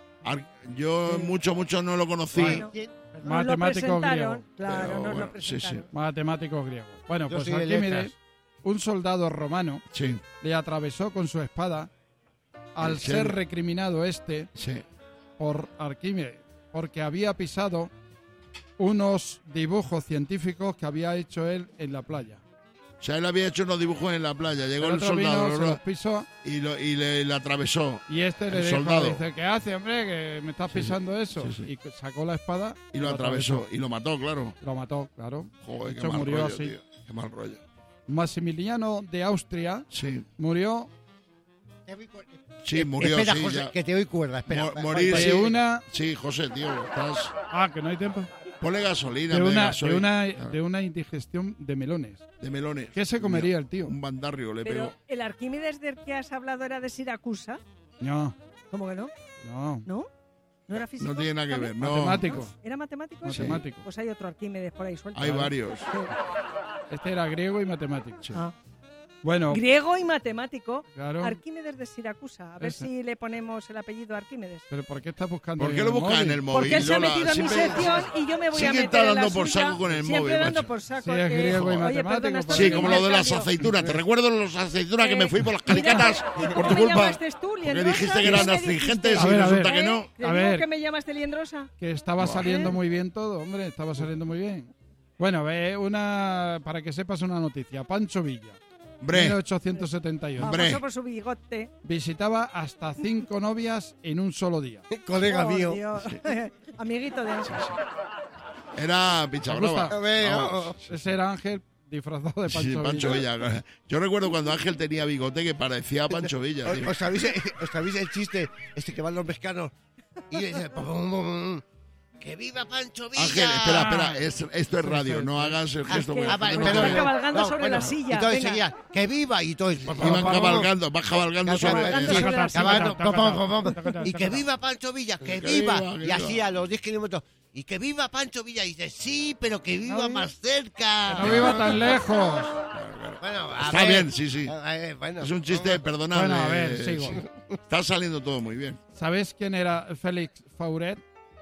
Yo mucho no lo conocí. Bueno, ¿Quién? nos lo Matemático presentaron, griego. claro, Pero nos lo bueno, sí, presentaron. Matemático griego. Bueno, Yo pues soy de Arquímedes, letras. un soldado romano, Sí, le atravesó con su espada al Sí. ser recriminado sí. por Arquímedes, porque había pisado unos dibujos científicos que había hecho él en la playa. O sea, él había hecho unos dibujos en la playa, llegó El el otro vino, soldado se los pisó y le atravesó y este le El dijo, soldado. dice, ¿qué hace, hombre? Que me estás Sí, sí. pisando eso. Sí, sí. Y sacó la espada y lo atravesó y lo mató, claro. Lo mató, claro. Joder, De qué hecho, mal murió rollo, así. tío. Qué mal rollo. Maximiliano de Austria Sí, murió sí, murió, Espera, sí, José, ya. que te doy cuerda. Espera. Morir, de sí. una... Sí, José, tío, estás... Ah, que no hay tiempo. Ponle gasolina, De en vez una, gasoil. de una indigestión de melones. De melones. ¿Qué se comería el tío? Un bandarrio le Pero pegó. el Arquímedes del que has hablado era de Siracusa. No, ¿Cómo que no? no. ¿No? ¿No era físico? No tiene nada que ver, también? no. Matemático. ¿Era matemático? ese? Matemático. Pues hay otro Arquímedes por ahí suelto. Hay varios. Sí. Este era griego y matemático. Ah. Bueno, Griego y matemático. claro. Arquímedes de Siracusa. A ver Ese. si le ponemos el apellido Arquímedes. ¿Pero por qué estás buscando ¿Por en qué lo el buscas en móvil? el móvil? Porque él se ha Lola? metido en mi Siempre- sección y yo me voy a Sigue meter está en la dando por suya. saco con el Siempre móvil, dando macho. por saco. Sí, es que- griego y Oye, matemático, perdona, esto Sí, es como un lo de las intercambio. aceitunas. Te recuerdo las aceitunas que me fui por las Mira, calicatas por ¿cómo tu me culpa. llamaste tú, Porque Liendrosa? dijiste que ¿Qué eran me astringentes A y ver, a resulta ver. que no. ¿Te A digo ver. que me llamaste Liendrosa? Que estaba saliendo ¿Eh? muy bien todo, hombre. Estaba saliendo muy bien. Bueno, para que sepas una noticia. Pancho Villa, Hombre, 1878. Hombre. Famoso por su bigote. Visitaba hasta 5 novias en un solo día. Colega Oh, mío. Dios. Amiguito de Ángel. era picha ¿Te gusta? brava. A ver, Vamos. Ese era Ángel disfrazado de Pancho Sí, Villa. Pancho Villa. Yo recuerdo cuando Ángel tenía bigote que parecía Pancho Villa. Tío. ¿Os sabéis el chiste este que van los mexicanos y dice ¡que viva Pancho Villa! Ángel, espera, esto es radio, no hagas el gesto. que- vale, Van perdón. cabalgando sobre la silla, Entonces venga. seguía, ¡que viva! Y todo. Iban cabalgando sobre... Cabalgando sobre la silla. Y que viva Pancho Villa, que viva. Y así a los 10 kilómetros. Y que viva Pancho Villa. Y dice, sí, pero que viva más cerca. No viva tan lejos. Bueno, a Está ver. bien, sí. Bueno, Es un chiste, perdonad. Bueno, a ver, sigo. Está saliendo todo muy bien. ¿Sabéis quién era Félix Fauret?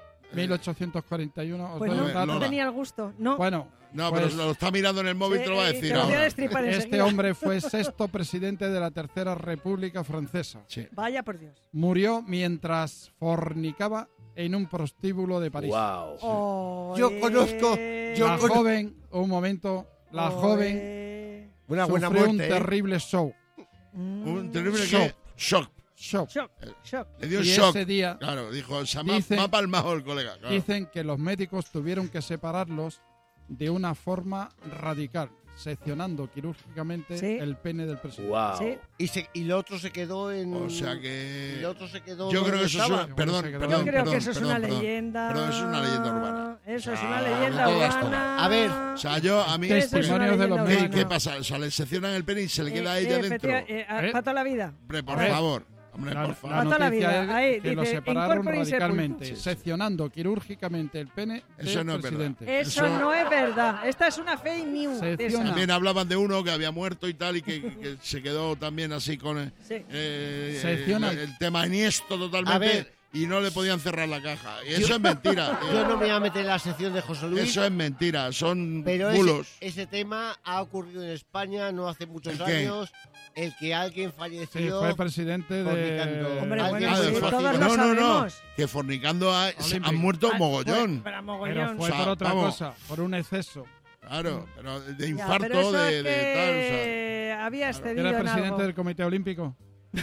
1841. Os Pues doy un no, dato. no tenía el gusto. No. Bueno, No, pues, pero lo está mirando en el móvil, te lo va a decir te lo voy a ahora. destripar este enseguida. hombre fue sexto presidente de la Tercera República Francesa. Sí. Vaya por Dios. Murió mientras fornicaba en un prostíbulo de París. Oh, Yo conozco- La joven, un momento, la joven una buena sufrió un muerte. terrible show. Un terrible Shock. ¿qué? Shock. Shock. Le dio Y shock. ese día Claro, dijo, se Dicen- me ha palmado el colega. Claro. dicen que los médicos tuvieron que separarlos de una forma radical, seccionando quirúrgicamente Sí. el pene del presidente. Sí. Y el otro se quedó en... O sea Y que... el otro se quedó Yo creo donde que eso es estaba. una... Perdón, Yo perdón, Yo creo que eso es una perdón. leyenda. Perdón, eso es una leyenda urbana. Eso es Ah, una de leyenda todas, urbana. A ver, O sea, yo a mí... Eso es una Testimonios de los leyenda médicos. ¿Qué, urbana. ¿Qué pasa? O sea, le seccionan el pene y se le queda a ella dentro. Para toda la vida. Hombre, por A ver. favor. Hombre, La, por la favor. toda la noticia vida. es Ahí que lo dice, separaron incorpore y radicalmente, sepulcro. seccionando quirúrgicamente el pene Eso del no es verdad. presidente. Eso no es verdad. Esta es una fake news. Se de acciona. esa. También hablaban de uno que había muerto y tal y que se quedó también así con Sí. Secciona. el tema niesto A totalmente ver. y no le podían cerrar la caja. Y eso es mentira. tío. yo no me voy a meter en la sección de José Luis, Eso es mentira, son pero bulos. ese tema ha ocurrido en España no hace muchos ¿El qué? años. El que alguien Sí, falleció... fue presidente fornicando. de... Hombre, Alguien bueno, Ah, de sí, fa- todos lo no, sabemos. que fornicando se Olímpico. han muerto Ah, mogollón. Pero Pero mogollón. fue O sea, por otra vamos. cosa, por un exceso. Claro, pero de Ya, infarto, pero eso de, es de que tal. O sea, había excedido ¿Era en presidente algo. del Comité Olímpico?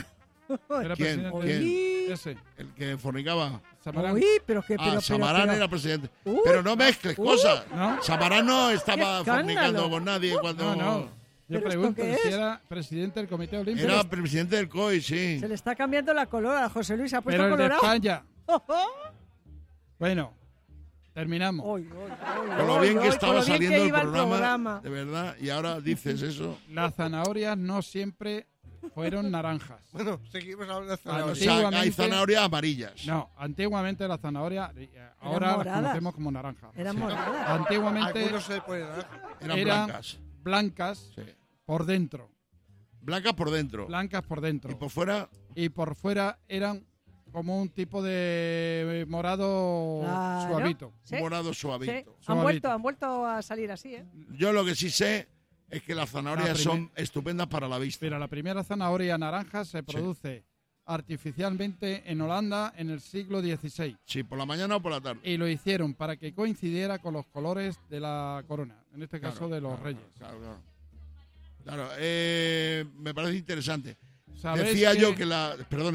¿Era ¿Quién? presidente ¿Quién? ese? el que fornicaba. Samarán. Uy, pero que... Ah, Samarán pero- era presidente. Uy, pero no mezcles cosas. ¿No? Samarán no estaba ¡Qué fornicando escándalo! con nadie cuando... No. Yo ¿Pero esto pregunto qué si es? era presidente del Comité Olímpico. Era presidente del COI, sí. Se le está cambiando la color a José Luis. Se ha puesto pero el de colorado. España. Oh, oh. Bueno, terminamos. Uy, uy, uy, Con lo uy, bien que uy, con estaba lo bien saliendo que el iba programa, de verdad, y ahora dices eso. Las zanahorias no siempre fueron naranjas. Bueno, seguimos hablando de O zanahorias. sea, hay Antiguamente- zanahorias amarillas. No, antiguamente las zanahorias, ahora las moradas. conocemos como naranjas. Eran Sí. moradas. Antiguamente Algunos se ponen naranja. Eran eran blancas. blancas Sí. por dentro. Blancas por dentro. Blancas por dentro. Y por fuera, Y por fuera eran como un tipo de morado Claro. suavito. Sí, morado sí. suavito. Suavito. Han vuelto a salir así, ¿eh? Yo lo que sí sé es que las La zanahorias primer- son estupendas para la vista. Pero la primera zanahoria naranja se produce artificialmente en Holanda en el siglo XVI. Sí, por la mañana o por la tarde. Y lo hicieron para que coincidiera con los colores de la corona, en este caso Claro, de los claro, reyes. Claro, claro. Claro, me parece interesante. ¿Sabéis Decía yo que la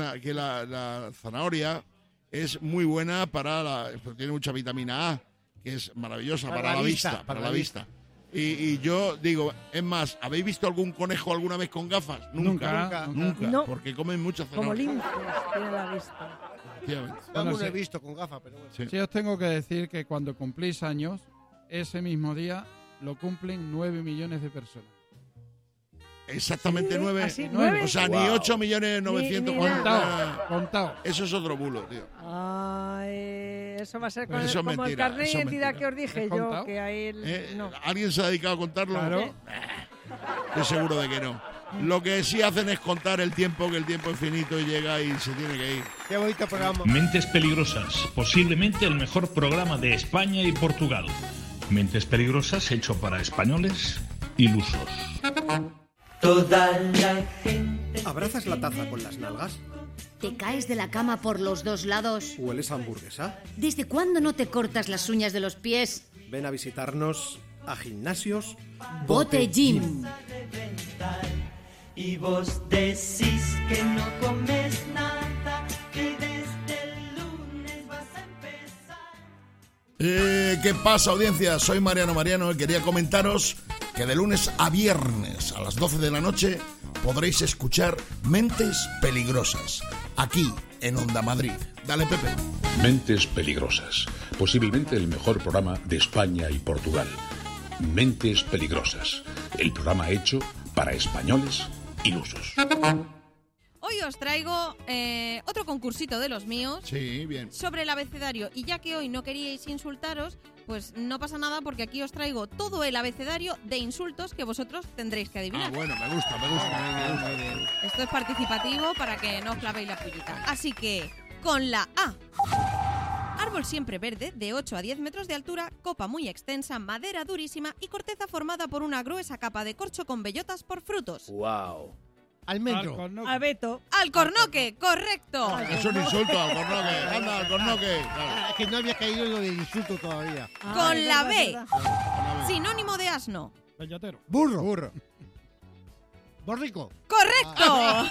zanahoria es muy buena porque tiene mucha vitamina A, que es maravillosa para la vista, para la vista. Y yo digo, es más, ¿habéis visto algún conejo alguna vez con gafas? Nunca. No. porque comen mucha Como zanahoria. limpios tiene la vista. Efectivamente. Yo Bueno, aún no he sí. visto con gafas, pero bueno. Sí. Sí, os tengo que decir que cuando cumplís años, ese mismo día lo cumplen 9 millones de personas. Exactamente Sí, 9. así, nueve. 9. O sea, ni 8.900.000. Ni Contado, contado. Eso es otro bulo, tío. Ay, eso va a ser Pero eso es como el mentira, carnet de eso es identidad mentira. que os dije ¿Es yo, contado? que ahí no. ¿Alguien se ha dedicado a contarlo? Claro. Estoy seguro de que no. Lo que sí hacen es contar el tiempo, que el tiempo es finito y llega y se tiene que ir. Qué bonito programa. Mentes Peligrosas, posiblemente el mejor programa de España y Portugal. Mentes Peligrosas hecho para españoles ilusos. Toda la gente. ¿Abrazas la taza con las nalgas? ¿Te caes de la cama por los dos lados? ¿Hueles a hamburguesa? ¿Desde cuándo no te cortas las uñas de los pies? Ven a visitarnos a Gimnasios Bote Gym. Y vos decís que no comes nada, que desde el lunes vas a empezar. ¿Qué pasa, audiencia? Soy Mariano y quería comentaros que de lunes a viernes a las 12 de la noche podréis escuchar Mentes Peligrosas, aquí en Onda Madrid. Dale, Pepe. Mentes Peligrosas, posiblemente el mejor programa de España y Portugal. Mentes Peligrosas, el programa hecho para españoles ilusos. Hoy os traigo otro concursito de los míos. Sí, bien. Sobre el abecedario. Y ya que hoy no queríais insultaros, pues no pasa nada porque aquí os traigo todo el abecedario de insultos que vosotros tendréis que adivinar. Ah, bueno, me gusta. Muy bien. Esto es participativo para que no os clavéis la pullita. Así que, con la A. Árbol siempre verde, de 8 a 10 metros de altura, copa muy extensa, madera durísima y corteza formada por una gruesa capa de corcho con bellotas por frutos. ¡Wow! Almendro. Abeto. Alcornoque, correcto. Es un insulto, Alcornoque. Anda, Alcornoque. Claro. Es que no había caído en lo del insulto todavía. Con la B. Sinónimo de asno. Bellotero. Burro. Borrico. ¡Correcto!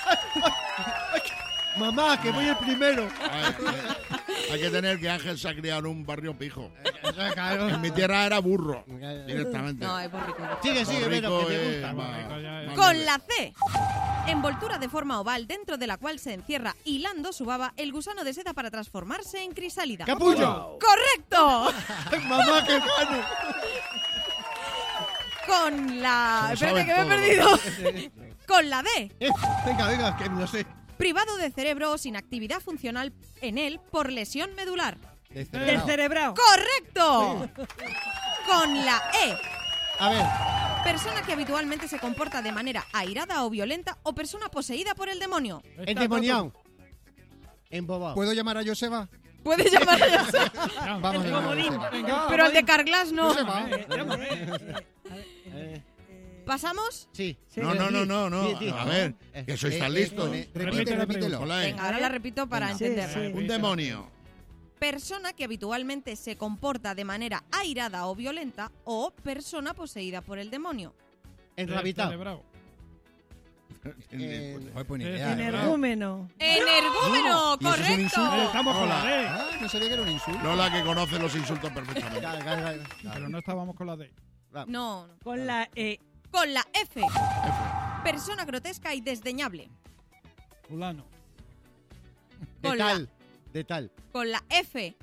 Mamá, que voy el primero. Hay que tener que Ángel se ha criado en un barrio pijo. En mi tierra era burro, directamente. No, es borrico. Sigue, Borrico Vero, que te es gusta. más Con leve. la C. Envoltura de forma oval dentro de la cual se encierra hilando su baba el gusano de seda para transformarse en crisálida. ¡Capullo! ¡Correcto! ¡Mamá, qué gano! Con la... Se lo Espérate que me he saben perdido. Con la D. Venga, que me lo sé. Privado de cerebro o sin actividad funcional en él por lesión medular. Descerebrado. ¡Correcto! Con la E. A ver. Persona que habitualmente se comporta de manera airada o violenta o persona poseída por el demonio. Endemoniado. Embobado. ¿Puedo llamar a Joseba? Puedes llamar a Josep. Vamos, El comodín. Pero el de Carglass no. Joseba. ¿Pasamos? Sí. No. A ver, que sois tan listos. Repítelo. Con la E. Venga, ahora la repito para entenderla. Un demonio. Persona que habitualmente se comporta de manera airada o violenta o persona poseída por el demonio. Enrabitado. Pues ni idea. Energúmeno. Energúmeno, ¿Y eso es un correcto. insulto? Estamos con la D. Ah, no sabía que era un insulto. Lola, que conoce los insultos perfectamente. Pero no estábamos con la D. No. Con la E. Con la F. Persona grotesca y desdeñable. Fulano. Con De tal. Con la F.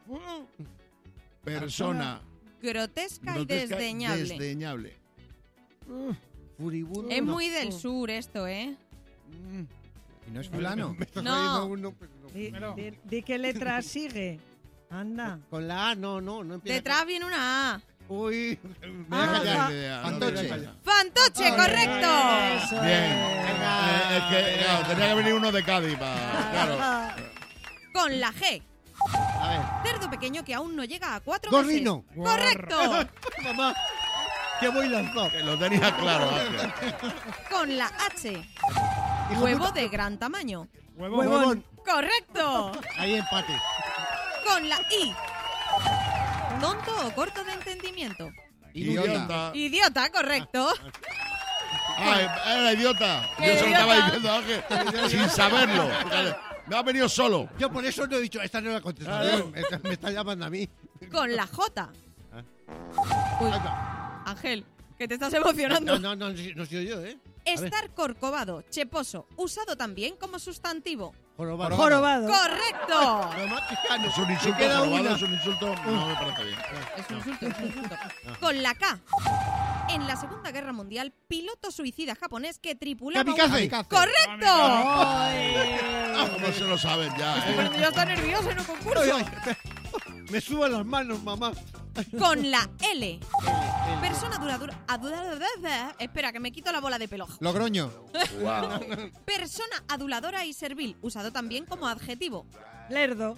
Persona Grotesca y grotesca, desdeñable. Furibundo. Es muy del sur esto, ¿eh? ¿Y no es fulano? No. Di qué letra sigue. Anda. Con la A, no empieza. Detrás viene una A. Uy, me voy a No callar. tengo idea, Fantoche. Fantoche, correcto. Bien. Es que claro, tenía que venir uno de Cádiz para... Claro. Con la G. A ver. Cerdo pequeño que aún no llega a 4 Gorrino. meses. Correcto. Mamá, que voy lanzado. Que lo tenía claro, Ángel. Con la H. Hijo Huevo puta. de gran tamaño. Huevón. Correcto. Ahí empate. Con la I. Tonto o corto de entendimiento. Idiota. Idiota, correcto. Era idiota. ¿Qué Yo se lo idiota? estaba diciendo a Ángel sin saberlo. Me ha venido solo. Yo por eso no he dicho, esta no es la contestación. Me está llamando a mí. Con la J. Uy, Ángel, que te estás emocionando. No soy yo, ¿eh? Estar corcovado, cheposo, usado también como sustantivo. Jorobado. ¡Correcto! Es un insulto, queda jorobado, una. es un insulto. No me parece bien. Es un insulto, es un insulto. Con la K. En la Segunda Guerra Mundial, piloto suicida japonés que tripulaba... Kamikaze. ¡Correcto! ¿Cómo se lo saben ya? Pero ya está nervioso en un concurso. Me suban las manos, mamá. Con la L. Persona duradura... Espera, que me quito la bola de pelo. Logroño. Persona aduladora y servil, usado también como adjetivo. Lerdo.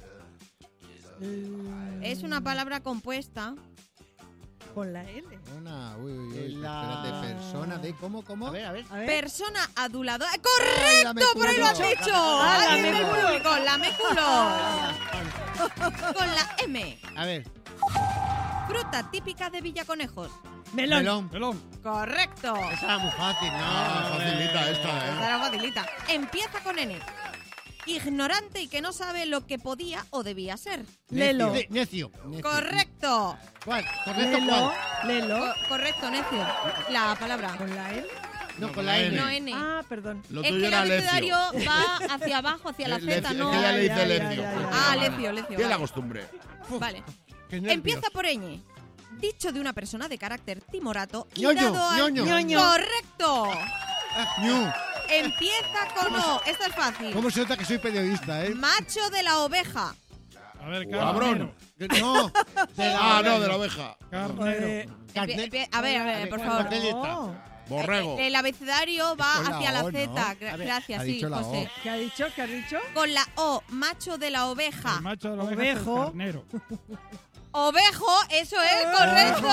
Es una palabra compuesta. Con la L. Espérate, persona de... ¿Cómo? A ver. Persona aduladora. Ay, la ¡Correcto! ¡Por ahí lo has meculo. dicho! Ah, ¡Alguien la del meculo. público! ¡La meculo! Con la M. A ver. Fruta típica de Villaconejos. Melón. Correcto. Esa era muy fácil, ¿no? Facilita esta, Esta era facilita. Empieza con N. ignorante y que no sabe lo que podía o debía ser. Lelo. Necio. Correcto. ¿Cuál? ¿Correcto cuál? Lelo. Correcto, necio. La palabra. ¿Con la L? No, con la N. No N. Ah, perdón. Lo Es tuyo que el era lecio. abecedario va hacia abajo, hacia la Z, Es no. que ella le dice Ya, lecio. ya, ya. Ah, lecio. Tiene la Vale. costumbre. Vale. Qué nervios. Empieza por ñ. Dicho de una persona de carácter timorato y Ñoño, dado al... ñoño. ¡Correcto! Ñu. Empieza con O. Esta es fácil. ¿Cómo se nota que soy periodista, Macho de la oveja. A ver, Cabrón. No. No, de la oveja. Carnero. A ver, por favor. Oh. Borrego. El abecedario va Con la hacia la O, Z. ¿no? Gracias, Ha sí, dicho la José. ¿Qué ha dicho? ¿Qué ha dicho? Con la O, macho de la oveja. El macho de la oveja es el Ovejo. carnero. Ovejo, eso es, correcto.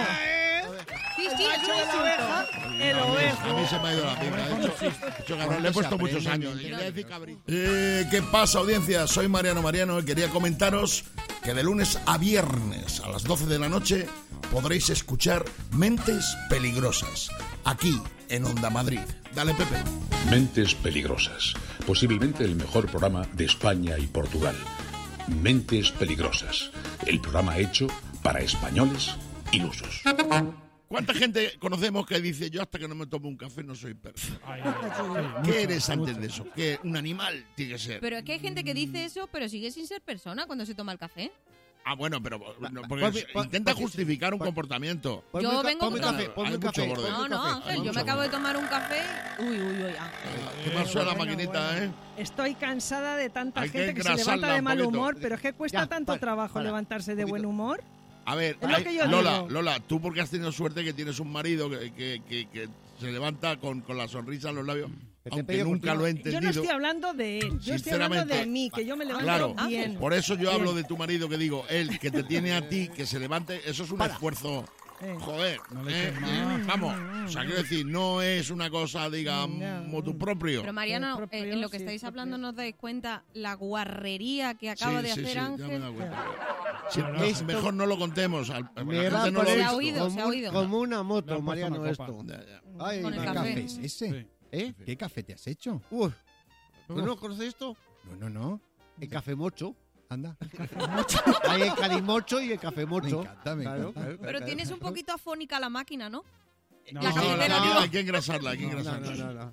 Sí, sí, es un insulto. El ovejo. A mí se me ha ido la pinta. De hecho, cabrón, le he puesto muchos años. Quería decir cabrito. ¿Qué pasa, audiencia? Soy Mariano y quería comentaros que de lunes a viernes a las 12 de la noche podréis escuchar Mentes Peligrosas, aquí en Onda Madrid. Dale, Pepe. Mentes Peligrosas. Posiblemente el mejor programa de España y Portugal. Mentes Peligrosas. El programa hecho para españoles ilusos. ¿Cuánta gente conocemos que dice yo hasta que no me tomo un café no soy persona? Ay, sí, ¿Qué mucho, eres antes mucho. de eso? ¿Qué un animal tiene que ser? Pero es que hay gente que dice eso, pero sigue sin ser persona cuando se toma el café. Ah, bueno, pero porque intenta justificar un comportamiento. Yo vengo Ponme con- café, ponme Hay mucho café. borde. No, no, Ángel, yo me acabo de tomar un café. Uy, Ángel. ¿Qué más suena la Bueno, maquinita, bueno. eh? Estoy cansada de tanta Hay que gente que se engrasarla levanta de un mal poquito. humor, pero es que cuesta Ya, tanto para, trabajo para. levantarse de Un buen poquito. humor. A ver, Es lo que yo Lola, digo. Lola, tú porque has tenido suerte que tienes un marido que se levanta con la sonrisa en los labios, te aunque pedido nunca contigo. lo he Yo entendido. no estoy hablando de él, yo estoy hablando de Sinceramente, mí, que yo me levanto Claro, bien. por eso yo Bien. hablo de tu marido que digo, él que te tiene a ti, que se levante, eso es un Para. esfuerzo. Joder, No le eches más. vamos, o sea, quiero decir, no es una cosa, digamos, motu propio. Pero Mariano, propio, en lo que sí, estáis propio. hablando, ¿no os dais cuenta la guarrería que acaba de Sí, hacer ya me he Ángel? dado cuenta. Sí, Claro, es mejor no lo contemos, la Me va gente no lo ha Se ha visto. oído, se ha oído. Como una Le moto, han puesto Mariano, una esto. copa. Ya, ya. Ay, Con el ¿Qué café. café es ese? Sí. ¿Eh? ¿Qué café te has hecho? Uy, ¿tú no conoces esto? No. El café mocho. Anda. Hay el calimocho y el café mocho. Me encanta, me encanta. Pero tienes un poquito afónica la máquina, ¿no? No, La No, cafetera, no, digo. hay que engrasarla, hay que No, engrasarla. no.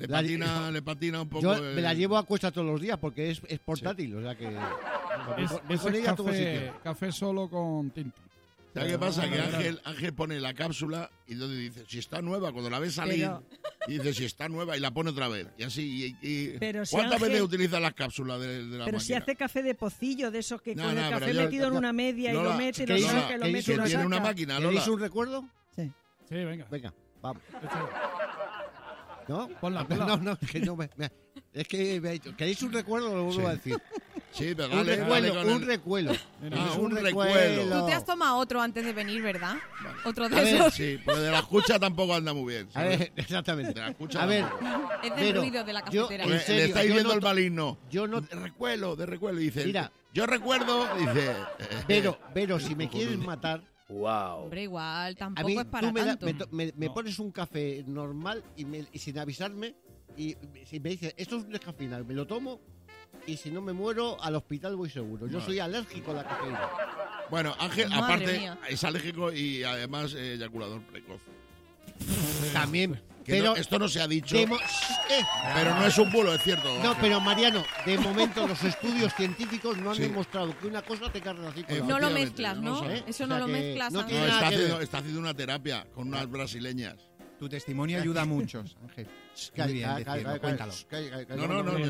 Le patina un poco. Yo me la llevo a cuesta todos los días porque es portátil, o sea que voy con ella a todos sitios. Café solo con tinta. ¿Sabes qué pasa? Que Ángel pone la cápsula y entonces dice, si está nueva, cuando la ves salir, Pero- y dice, si está nueva, y la pone otra vez. Y así, Pero si ¿cuántas Ángel- veces utiliza las cápsulas de la Pero máquina? si hace café de pocillo, de esos que No, con no, el pero café yo- metido en una media y Lola, lo mete y ¿qué lo hizo? saca, y lo ¿Qué mete hizo? y lo Que tiene saca. una máquina, ¿Queréis Lola. un recuerdo? Sí. Sí, venga. Venga, vamos. Échale. ¿No? Ponla. No, es que no es que me ha dicho, ¿queréis un recuerdo? Lo vuelvo a decir. Sí, pero Un dale, dale recuelo, con un el- recuelo. Ah, Es un recuelo. Tú te has tomado otro antes de venir, ¿verdad? Otro de A ver, esos. Sí, pues de la escucha tampoco anda muy bien. A ¿sabes? ver, exactamente. De la escucha A ver, Es del pero ruido de la yo, cafetera. en Le serio, estáis yo viendo no el to- maligno. yo no- De recuelo, dice. Mira. Yo recuerdo, dice. Pero si me quieres matar, Hombre, igual, a tampoco mí es para tú me, tanto. me pones un café normal y sin avisarme y si me dices, esto es un descafeinado, me lo tomo y si no me muero, al hospital voy seguro. Yo soy alérgico a la cafeína. Bueno, Ángel, Madre aparte, mía. es alérgico y además eyaculador precoz. También. Que Pero, esto no se ha dicho, de mo- pero no es un bulo, es cierto. no, Ángel. pero Mariano, de momento los estudios científicos no han Sí. demostrado que una cosa tenga relación con la No otra. lo efectivamente, mezclas, no ¿no? sabe. Eso O no sea lo que mezclas. no Ángel. No, tiene nada que ver. está haciendo una terapia con unas brasileñas. Tu testimonio ayuda a muchos, Ángel. Muy bien decirlo, cuéntalo. No, no, no,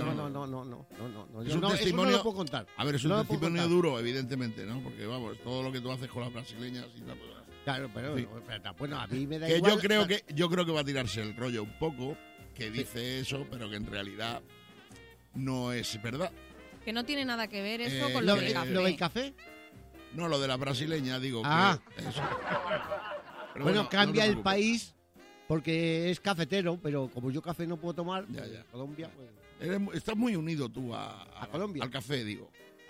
no. Es Yo un no, eso testimonio. no lo puedo contar. A ver, es un No lo puedo testimonio contar. duro, evidentemente, ¿no? Porque vamos, todo lo que tú haces con las brasileñas y tal. pues, Claro, pero Sí. bueno, a mí me da que igual. yo creo que va a tirarse el rollo un poco, que dice eso, pero que en realidad no es verdad. Que no tiene nada que ver eso con ¿Lo, lo del café. lo del café? No, lo de la brasileña, digo. Ah. Que eso. Pero Bueno, no cambia te el preocupes. país porque es cafetero, pero como yo café no puedo tomar, Ya, pues, ya. Colombia, pues, Estás muy unido tú A Colombia. al café, digo.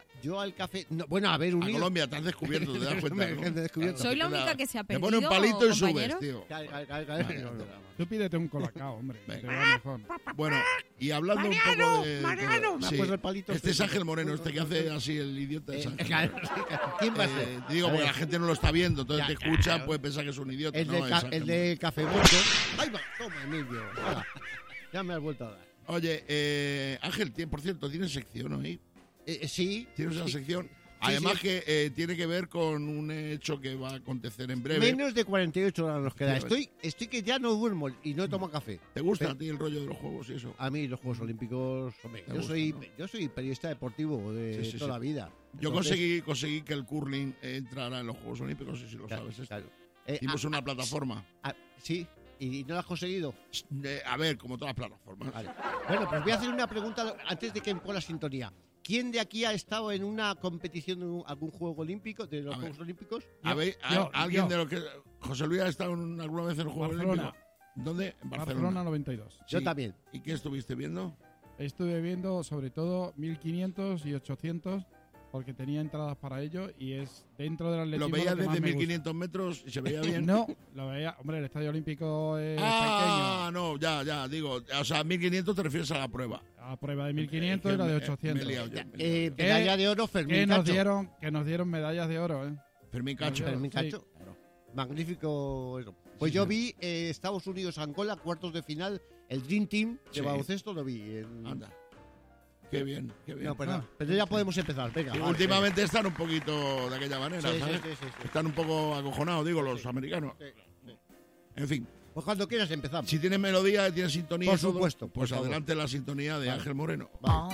Yo al café... No, bueno, a ver, unido... A Colombia te has descubierto, te das cuenta, ¿no? Soy la única que se ha Te perdido, pone un palito y compañero. subes, tío. Tú pídete un colacao, hombre. que te va mejor. Bueno, y hablando un poco de... Mariano. Sí, Me ha puesto el palito. este es Ángel Moreno, este que hace así el idiota de Ángel. Claro, ¿quién va a ser? Te digo, A porque ver. la gente no lo está viendo, entonces Ya, te escucha, claro. puede pensar que es un idiota. El no, de, es Ángel el de Café Bocho. ¡Ay, va! Toma, Emilio. Hala. Ya me has vuelto a dar. Oye, Ángel, por cierto, ¿tienes sección hoy? Sí. ¿Tienes una sí. sección? Sí, Además sí. que tiene que ver con un hecho que va a acontecer en breve. Menos de 48 horas nos queda. Efectivamente. Estoy que ya no duermo y no tomo café. ¿Te gusta Pero- a ti el rollo de los juegos y eso? A mí los Juegos Olímpicos, hombre, Me yo gusta, soy ¿no? yo soy periodista deportivo de Sí, sí, toda sí. la vida. Yo Entonces, conseguí que el curling entrara en los Juegos Olímpicos, no sé si lo Claro, sabes. esto. claro. Hicimos una plataforma. Sí, y no lo has conseguido. A ver, como todas las plataformas. Vale. Bueno, pues voy a hacer una pregunta antes de que me ponga la sintonía. ¿Quién de aquí ha estado en una competición de algún Juego Olímpico, de los A ver. Juegos Olímpicos? ¿Alguien de los que... José Luis ha estado alguna vez en los Juegos Barcelona. Olímpicos? ¿Dónde? En Barcelona 92. Yo Sí. también. ¿Y qué estuviste viendo? Estuve viendo sobre todo 1500 y 800 porque tenía entradas para ello y es dentro del atletismo ¿Lo veías que más desde me gusta. 1500 metros y se veía bien? No, lo veía. Hombre, el Estadio Olímpico es No, ya, digo. O sea, 1500 te refieres a la prueba. pequeño. A prueba de 1500 y la de 800. Me he liado yo. Medalla de oro, Fermín que nos Cacho. dieron medallas de oro, ¿eh? Fermín Cacho. Fermín Cacho. Sí. Claro. Magnífico eso. Pues Sí, yo sí. vi Estados Unidos-Angola, cuartos de final, el Dream Team de Sí. baloncesto lo vi. Anda. Qué bien, qué bien. No, pero ya podemos empezar. Venga, Y vale, últimamente están un poquito de aquella manera, Sí, ¿sabes? sí, sí, sí. Están un poco acojonados, digo, los americanos. En fin, Pues cuando quieras empezamos. si tienes melodía, tienes sintonía Por y todo, supuesto, por pues favor. adelante la sintonía de Ángel Moreno.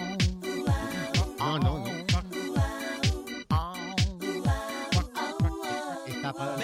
No. Está para...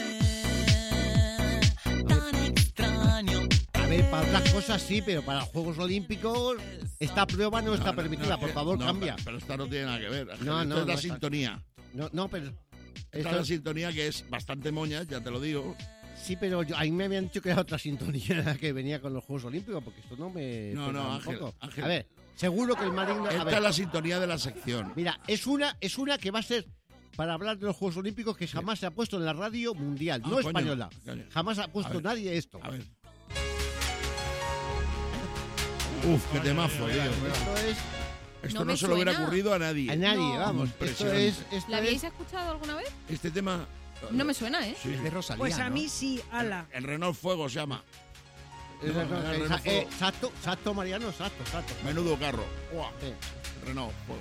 A ver, para otras cosas sí, pero para los Juegos Olímpicos esta prueba no está permitida. Por favor, no, cambia. Pero esta no tiene nada que ver. Ángel. No, Esto no, es la no, sintonía. No, pero... Esta es esto- la sintonía que es bastante moña, ya te lo digo. Sí, pero a mí me habían dicho que era otra sintonía que venía con los Juegos Olímpicos, porque esto no me... No, pega un Ángel, poco. Ángel. A ver, seguro que el Marino... a Esta ver, es la sintonía de la sección. mira, es una que va a ser para hablar de los Juegos Olímpicos que jamás se ha puesto en la radio mundial, no coño, española. coño. Jamás ha A puesto ver, nadie esto. A ver. Uf, qué temazo, tío. Esto No no me se lo hubiera suena. ocurrido a nadie. A nadie, No. vamos. Esto Impresionante. es... ¿La habéis escuchado alguna vez? Este tema... No me suena, ¿eh? Sí. Es de Rosalía, Pues a ¿no? mí sí, ala. El Renault Fuego se llama. Exacto, Mariano, exacto. Menudo carro. Uah, Sí. Renault Fuego.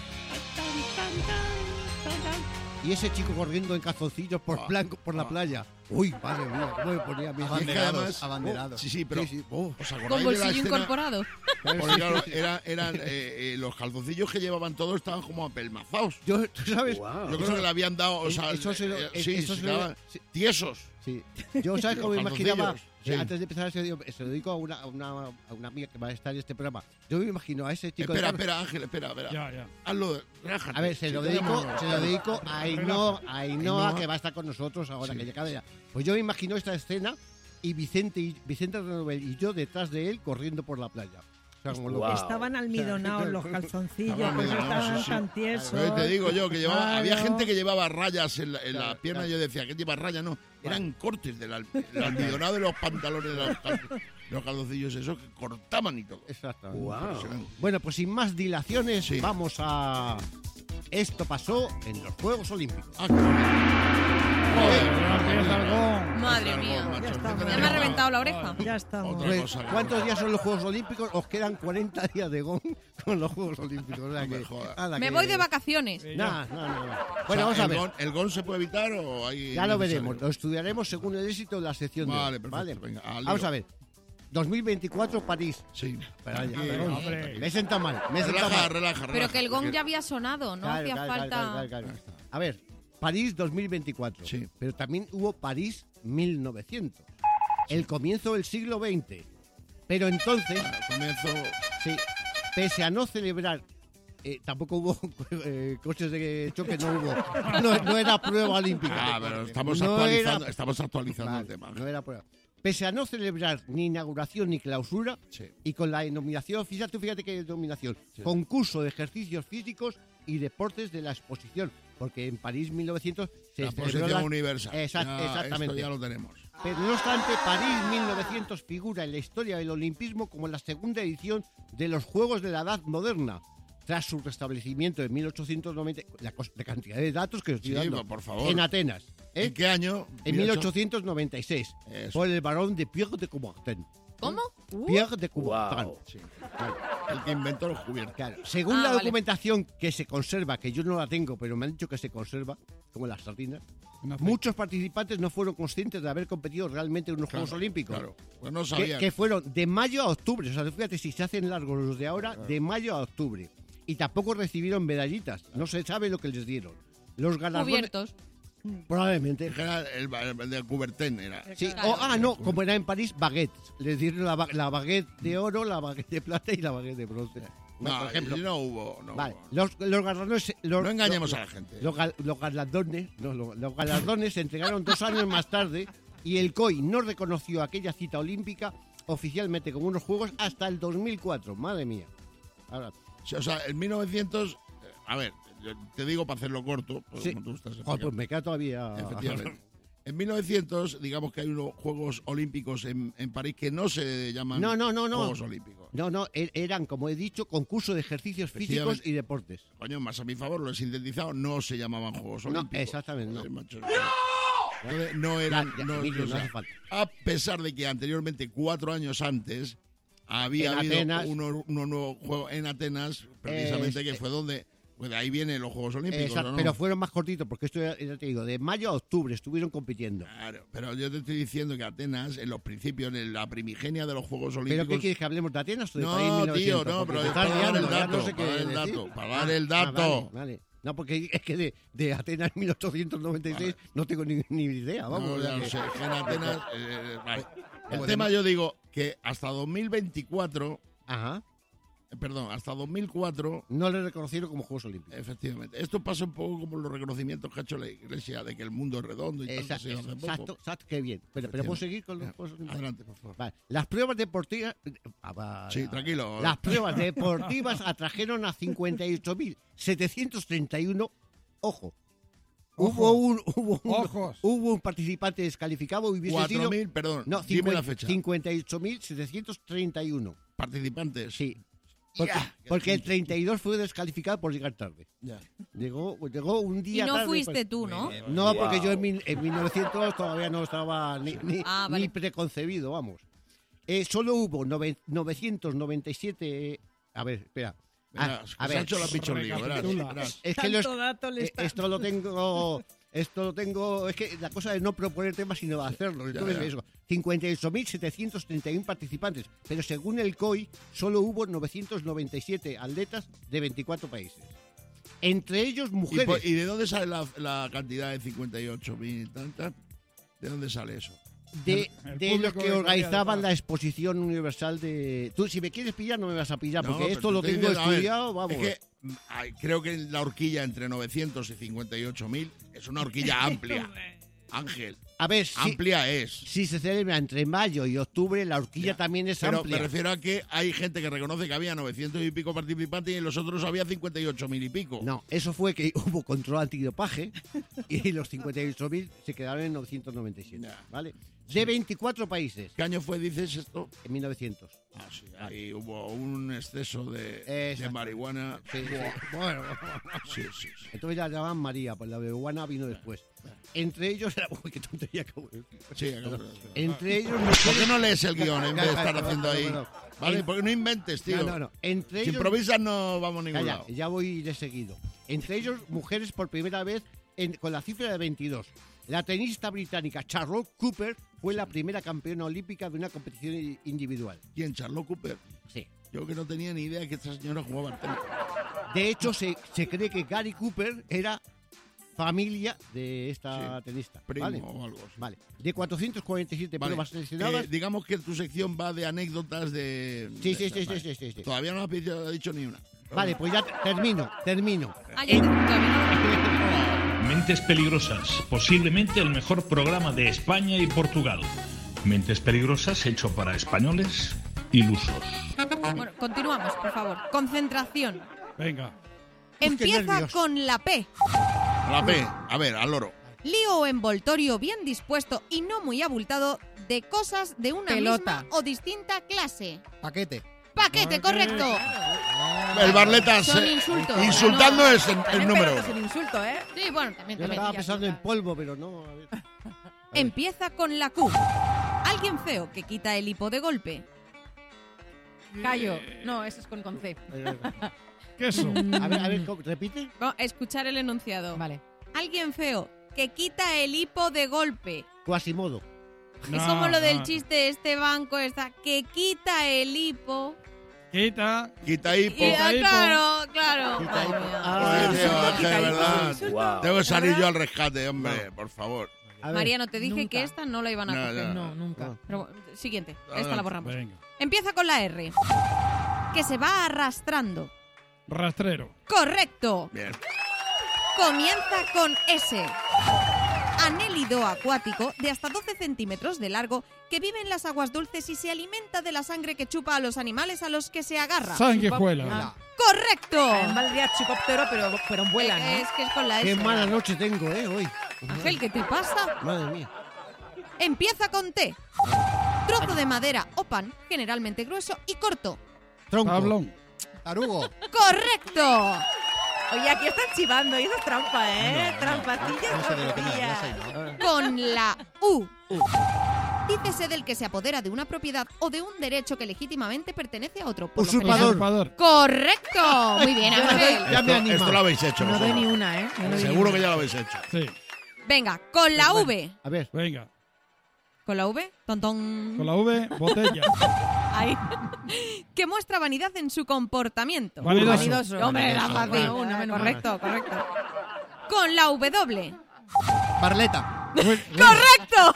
Y ese chico corriendo en calzoncillos por la playa. Uy, madre mía, cómo me ponía a mí. Y es que además- abanderados. Sí, sí, pero... Sí, sí. Oh. ¿Os Con acordáis de la bolsillo escena? incorporado. Porque claro, eran los calzoncillos que llevaban todos estaban como apelmazados. Tú sabes, Yo creo que le habían dado, o sea, Eso se lo- sí, eso se se lo- daban sí. tiesos. sí. Yo sabes cómo me Los imaginaba, calzoncillos, sí. antes de empezar se lo dedico a una amiga que va a estar en este programa. Yo me imagino a ese chico. Espera, Ángel, espera. Ya. Hazlo, relájate. A ver, se lo dedico a Ainhoa, que va a estar con nosotros ahora, Sí. que llega de allá. Pues yo me imagino esta escena y Vicente Renovel y yo detrás de él corriendo por la playa. O sea, como loco. Estaban almidonados los calzoncillos, Estaban pues almidonados, estaban sí, sí. tan tiesos. Pero te digo yo que llevaba, había Claro. gente que llevaba rayas en la Claro, pierna claro. y yo decía, ¿qué lleva rayas? No, eran cortes del almidonado de los pantalones de los calzoncillos esos que cortaban y todo. Exactamente. Impresionante. Bueno, pues sin más dilaciones, Sí. vamos a... Esto pasó en los Juegos Olímpicos. Madre mía. Macho, Ya ¿qué estamos. Ya tenemos? me ha reventado la oreja. Ya estamos. Otra Pues, cosa que- ¿cuántos días son los Juegos Olímpicos? Os quedan 40 días de gong con los Juegos Olímpicos. O sea No me que- jodas. ala, Me que- voy de vacaciones. Nah. O Bueno, sea, vamos a ver. ¿El GON se puede evitar o hay...? Ya lo necesario? veremos. Lo estudiaremos según el éxito de la sección de Vale, hoy, perfecto. Venga, al Vamos lío. a ver. 2024 París. Sí. Espera, ya, Aquí, perdón. hombre. Me he sentado mal. Me he sentado Relaja, mal. relaja. Pero que el gong ya había sonado, no Claro, hacía claro, falta. claro. A ver, París 2024. Sí. Pero también hubo París 1900. El comienzo del siglo XX. Pero entonces, Comienzo... sí, pese a no celebrar, tampoco hubo coches de choque, no hubo. No era prueba olímpica. Ah, pero estamos No actualizando, era- estamos actualizando Vale, el tema. no era prueba. Pese a no celebrar ni inauguración ni clausura, y con la denominación oficial, tú fíjate qué denominación, concurso de ejercicios físicos y deportes de la exposición, porque en París 1900 se la exposición universal. Exactamente. Esto ya lo tenemos. Pero no obstante, París 1900 figura en la historia del olimpismo como la segunda edición de los Juegos de la Edad Moderna, tras su restablecimiento en 1890, la cantidad de datos que os estoy dando, por favor. en Atenas. ¿En qué año? En 1896, por el barón de Pierre de Coubertin. ¿Cómo? Pierre de Coubertin. Wow. Sí. El que inventó los cubiertos. Claro. Según la documentación que se conserva, que yo no la tengo, pero me han dicho que se conserva, como las sardinas, muchos participantes no fueron conscientes de haber competido realmente en unos Juegos Olímpicos. Claro, pues no sabían. Que fueron de mayo a octubre. O sea, fíjate, si se hacen largos los de ahora, de mayo a octubre. Y tampoco recibieron medallitas. No se sabe lo que les dieron. Los galardones... Cubiertos. Probablemente. El de Coubertin era. Sí. No, como era en París, baguettes. Les dieron la baguette de oro, la baguette de plata y la baguette de bronce. No, por ejemplo. no hubo. Vale. Los galardones... no engañemos a la gente. Los galardones se entregaron 2 años más tarde y el COI no reconoció aquella cita olímpica oficialmente como unos juegos hasta el 2004. Madre mía. Ahora... O sea, en 1900... A ver, yo te digo para hacerlo corto. Sí. Como tú estás pues me queda todavía... Efectivamente. En 1900, digamos que hay unos Juegos Olímpicos en París que no se llaman Juegos Olímpicos. No, eran, como he dicho, concurso de ejercicios físicos y deportes. Coño, más a mi favor, lo he sintetizado, no se llamaban Juegos Olímpicos. Exactamente, no. No eran... no hace falta. A pesar de que anteriormente, 4 años antes, había habido unos nuevos juegos en Atenas, precisamente, que fue donde... Pues de ahí vienen los Juegos Olímpicos. Exacto, ¿no? Pero fueron más cortitos, porque esto ya te digo, de mayo a octubre estuvieron compitiendo. Claro, pero yo te estoy diciendo que Atenas, en los principios, en la primigenia de los Juegos Olímpicos... ¿Pero qué quieres, que hablemos de Atenas o de París 1900? Tío, no, pero para dar el dato. Vale. No, porque es que de Atenas 1896 no tengo ni idea, vamos. No, ya lo sé, que en Atenas... vale. El tema, yo digo, que hasta 2024... Perdón, hasta 2004... No le reconocieron como Juegos Olímpicos. Efectivamente. Esto pasa un poco como los reconocimientos que ha hecho la Iglesia de que el mundo es redondo y tal. Exacto, qué bien. Pero ¿puedo seguir con los Juegos Olímpicos? Adelante, por favor. Vale. Las pruebas deportivas... Sí, tranquilo. Las pruebas deportivas atrajeron a 58.731... Ojo. Hubo un participante descalificado y hubiese 4.000, perdón, no, dime la fecha. 58.731. ¿Participantes? Sí. Porque el 32 fue descalificado por llegar tarde. Llegó un día tarde. Y no fuiste tú, ¿no? No, porque yo en 1900 todavía no estaba ni preconcebido, vamos. Solo hubo 997... A ver, espera. A ver, hecho la pichonillo, verás. Es que esto lo tengo, es que la cosa es no proponer temas sino hacerlo. Entonces eso, 58.731 participantes, pero según el COI solo hubo 997 atletas de 24 países. Entre ellos mujeres. ¿Y de dónde sale la cantidad de 58.000 tantas? ¿De dónde sale eso? De los que organizaban la exposición universal de... Tú, si me quieres pillar, no me vas a pillar, porque esto lo tengo estudiado, vamos. Es que creo que la horquilla entre 900 y 58.000 es una horquilla amplia. Ángel. A ver, amplia es. Si se celebra entre mayo y octubre, la horquilla también es amplia. Pero me refiero a que hay gente que reconoce que había 900 y pico participantes y en los otros había 58.000 y pico. No, eso fue que hubo control antidopaje y los 58.000 se quedaron en 997, ¿vale? De 24 países. ¿Qué año fue, dices esto? En 1900. Ah, sí. Ahí hubo un exceso de marihuana. Sí. Bueno. Sí. Entonces ya la llamaban María, pues la marihuana vino después. Entre ellos... Uy, qué tontería acabo de decir. Sí, acabo de decir. Entre ellos... ¿Por qué no lees el guión en vez de estar haciendo ahí? Vale, porque no inventes, tío. No. Entre ellos... Si improvisas no vamos a ningún lado. Ya voy de seguido. Entre ellos, mujeres por primera vez con la cifra de 22. La tenista británica Charlotte Cooper fue la primera campeona olímpica de una competición individual. ¿Quién? ¿Charlotte Cooper? Sí. Yo que no tenía ni idea que esta señora jugaba al tenis. De hecho, se cree que Gary Cooper era familia de esta tenista. Primo, ¿vale? O algo así. Vale. De 447 pruebas seleccionadas... digamos que tu sección va de anécdotas de... Sí. Todavía no ha dicho ni una. Vale, pues ya termino. Mentes Peligrosas, posiblemente el mejor programa de España y Portugal. Mentes Peligrosas hecho para españoles ilusos. Bueno, continuamos, por favor. Concentración. Venga. Empieza con la P. La P. A ver, al loro. Lío o envoltorio bien dispuesto y no muy abultado de cosas de una misma o distinta clase. Paquete. Paquete, correcto. El Barletas Son insultos. insultando es el También número. pelotas es un insulto, ¿eh? Sí, bueno, también. Yo estaba pensando en polvo, pero no. A ver. Empieza con la Q. Alguien feo que quita el hipo de golpe. Callo. No, eso es con C. Queso. A ver, repite. Escuchar el enunciado. Vale. Alguien feo que quita el hipo de golpe. Quasimodo. Es como lo del chiste, este banco está que quita el hipo. Quita hipo. Claro. De verdad. Wow. Tengo que salir yo al rescate, hombre, por favor. Mariano, te dije que esta no la iban a coger. No, nunca. Pero, siguiente, esta la borramos. Venga. Empieza con la R. Que se va arrastrando. Rastrero. Correcto. Bien. Comienza con S. Anélido acuático de hasta 12 centímetros de largo que vive en las aguas dulces y se alimenta de la sangre que chupa a los animales a los que se agarra. Sanguijuela. ¡Correcto! En valdría chupóptero, pero vuelan, ¿no? Es que es con la S. Qué mala noche tengo, hoy. Ángel, ¿qué te pasa? Madre mía. Empieza con T. Trozo de madera o pan, generalmente grueso y corto. Tronco. Tablón. Tarugo. ¡Correcto! Oye, aquí están chivando y eso es trampa, ¿eh? No, Trampacilla, no sé de lo que me trampacilla. hablas ahí, Con la U. Dícese del que se apodera de una propiedad o de un derecho que legítimamente pertenece a otro. Por lo general. Usurpador. ¡Correcto! Muy bien, Ángel. Ya me anima. Esto lo habéis hecho. No doy vosotros. ni una, ¿eh? No doy ni Seguro una. que ya lo habéis hecho. Sí. Venga, con la V. A ver. Venga. ¿Con la V? Tontón. Con la V, botella. Ahí. Que muestra vanidad en su comportamiento. Vanidoso. Hombre, era fácil. Correcto. Con la W. Barleta. ¡Correcto!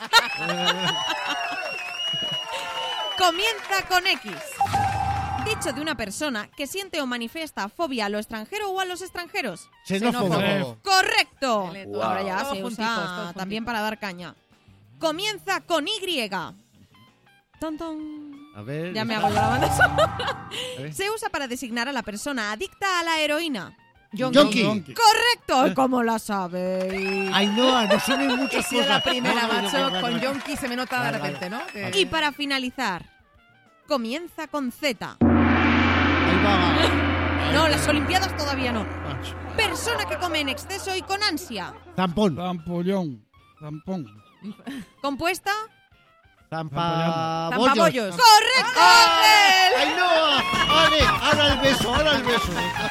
Comienza con X. Dicho de una persona que siente o manifiesta fobia a lo extranjero o a los extranjeros. Xenófobo. ¡Correcto! Wow. Ahora ya Todos se juntitos, usa todos juntitos. también para dar caña. Comienza con Y. Tontón. A ver. Ya me hago yo la banda sonora. ver. Se usa para designar a la persona adicta a la heroína. Yonki. ¡Correcto! ¿Cómo la sabéis? Ainhoa, nos suenen He muchas sido cosas. la primera, No, macho. Con Yonki se me nota de Vale, repente, ¿no? Y para finalizar, comienza con Z. Ahí va. No, las Olimpiadas todavía no. Persona que come en exceso y con ansia. Tampón. Zampollón. Zampón. Compuesta. Zampabollos. ¡Correcto, Ángel! Ainhoa. Vale, ahora el beso.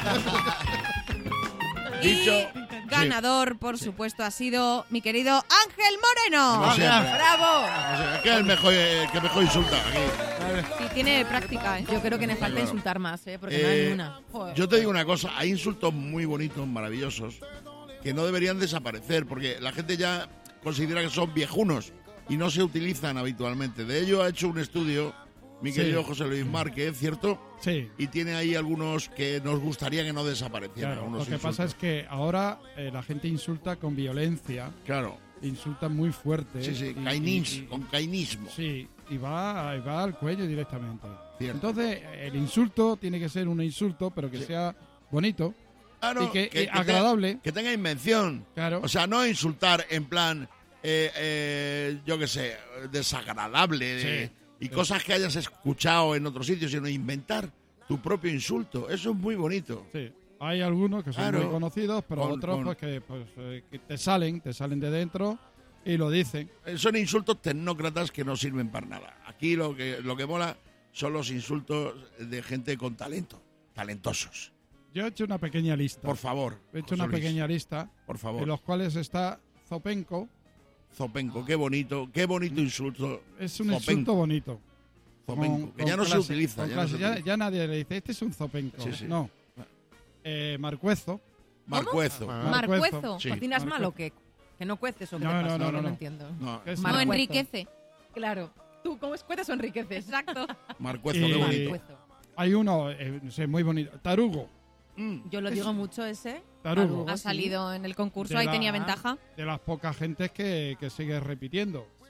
Dicho. Y ganador, por supuesto, ha sido mi querido Ángel Moreno. Como siempre. ¡Bravo! Es que es el mejor, que mejor insulta aquí. Sí, tiene práctica, ¿eh? Yo creo que me falta Claro. insultar más, ¿eh? Porque no hay ni una. Joder. Yo te digo una cosa, hay insultos muy bonitos, maravillosos, que no deberían desaparecer, porque la gente ya considera que son viejunos y no se utilizan habitualmente. De ello ha hecho un estudio mi Sí. querido José Luis Márquez, ¿cierto? Sí. Y tiene ahí algunos que nos gustaría que no desaparecieran. Claro, unos lo que pasa insultos. es que ahora la gente insulta con violencia, Claro, insulta muy fuerte. sí, sí, con cainismo. Sí, y va al cuello directamente. Cierto. Entonces, el insulto tiene que ser un insulto, pero que sea bonito Claro, y que agradable. Que tenga invención. Claro. O sea, no insultar en plan, yo qué sé, desagradable Sí. y cosas que hayas escuchado en otros sitios, sino inventar tu propio insulto. Eso es muy bonito. Sí. Hay algunos que son Claro. muy conocidos, pero Con- otros con- pues que te salen de dentro y lo dicen. Son insultos tecnócratas que no sirven para nada. Aquí lo que mola son los insultos de gente con talento, talentosos. Yo he hecho una pequeña lista. Por favor. He hecho José una Luis, pequeña lista por favor. en los cuales está Zopenco. Zopenco, qué bonito insulto. Es un Zopenco. insulto bonito. Zopenco, que ya no se clase, utiliza. con ya no se clase. Ya- utiliza. ya nadie le dice, este es un Zopenco. Sí, sí. No. Marcuezo. Marcuezo. Marcuezo. Sí. ¿Cocinas mal o qué? ¿Que no cueces o qué No, te no, pasa? no, No no. entiendo. No, Es No Marcuezo. enriquece. Claro. Tú, ¿cómo cueces o enriqueces? Exacto. Marcuezo, Y- qué bonito. Marcuezo. Hay uno, no sé, muy bonito. Tarugo. Yo lo digo mucho ese. Tarugo. Ha sí. salido en el concurso, De ahí la- tenía ventaja. De las pocas gentes que sigue repitiendo.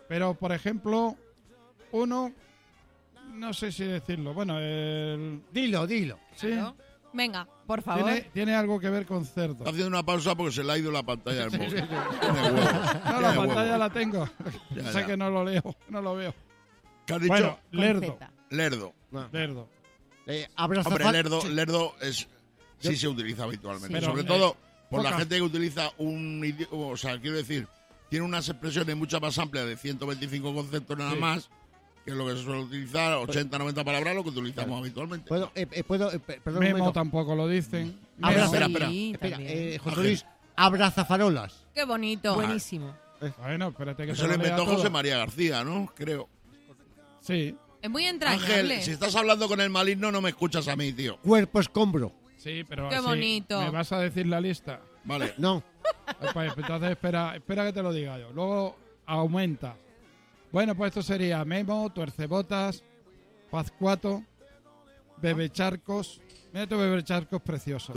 Pero, por ejemplo, uno, no sé si decirlo, bueno, Dilo. Sí. Claro. Venga, por favor. Tiene algo que ver con cerdo. Está haciendo una pausa porque se le ha ido la pantalla del móvil. Tiene huevo. No, la pantalla la tengo. Sé que no lo leo, no lo veo. ¿Qué has dicho? Bueno, lerdo. Lerdo. Lerdo. Hombre, lerdo es sí se utiliza habitualmente. Pero, sobre todo por la poca. gente que utiliza un idioma, o sea, quiero decir, tiene unas expresiones mucho más amplias de 125 conceptos nada más, que es lo que se suele utilizar, 80, 90 palabras, lo que utilizamos habitualmente. Perdón, Memo tampoco lo dicen. Espera. José Luis, abrazafarolas. Qué bonito. Buenísimo. Bueno, espérate que Eso lo inventó José María García, ¿no? Creo. Sí. Es muy entrañable. Ángel, si estás hablando con el maligno, no me escuchas a mí, tío. Cuerpo escombro. Sí, pero Qué así, bonito. ¿me vas a decir la lista? Vale. No. Pues entonces espera que te lo diga yo. Luego aumenta. Bueno, pues esto sería Memo, Tuercebotas, Pazcuato, Bebecharcos. Mira tu Bebecharcos precioso.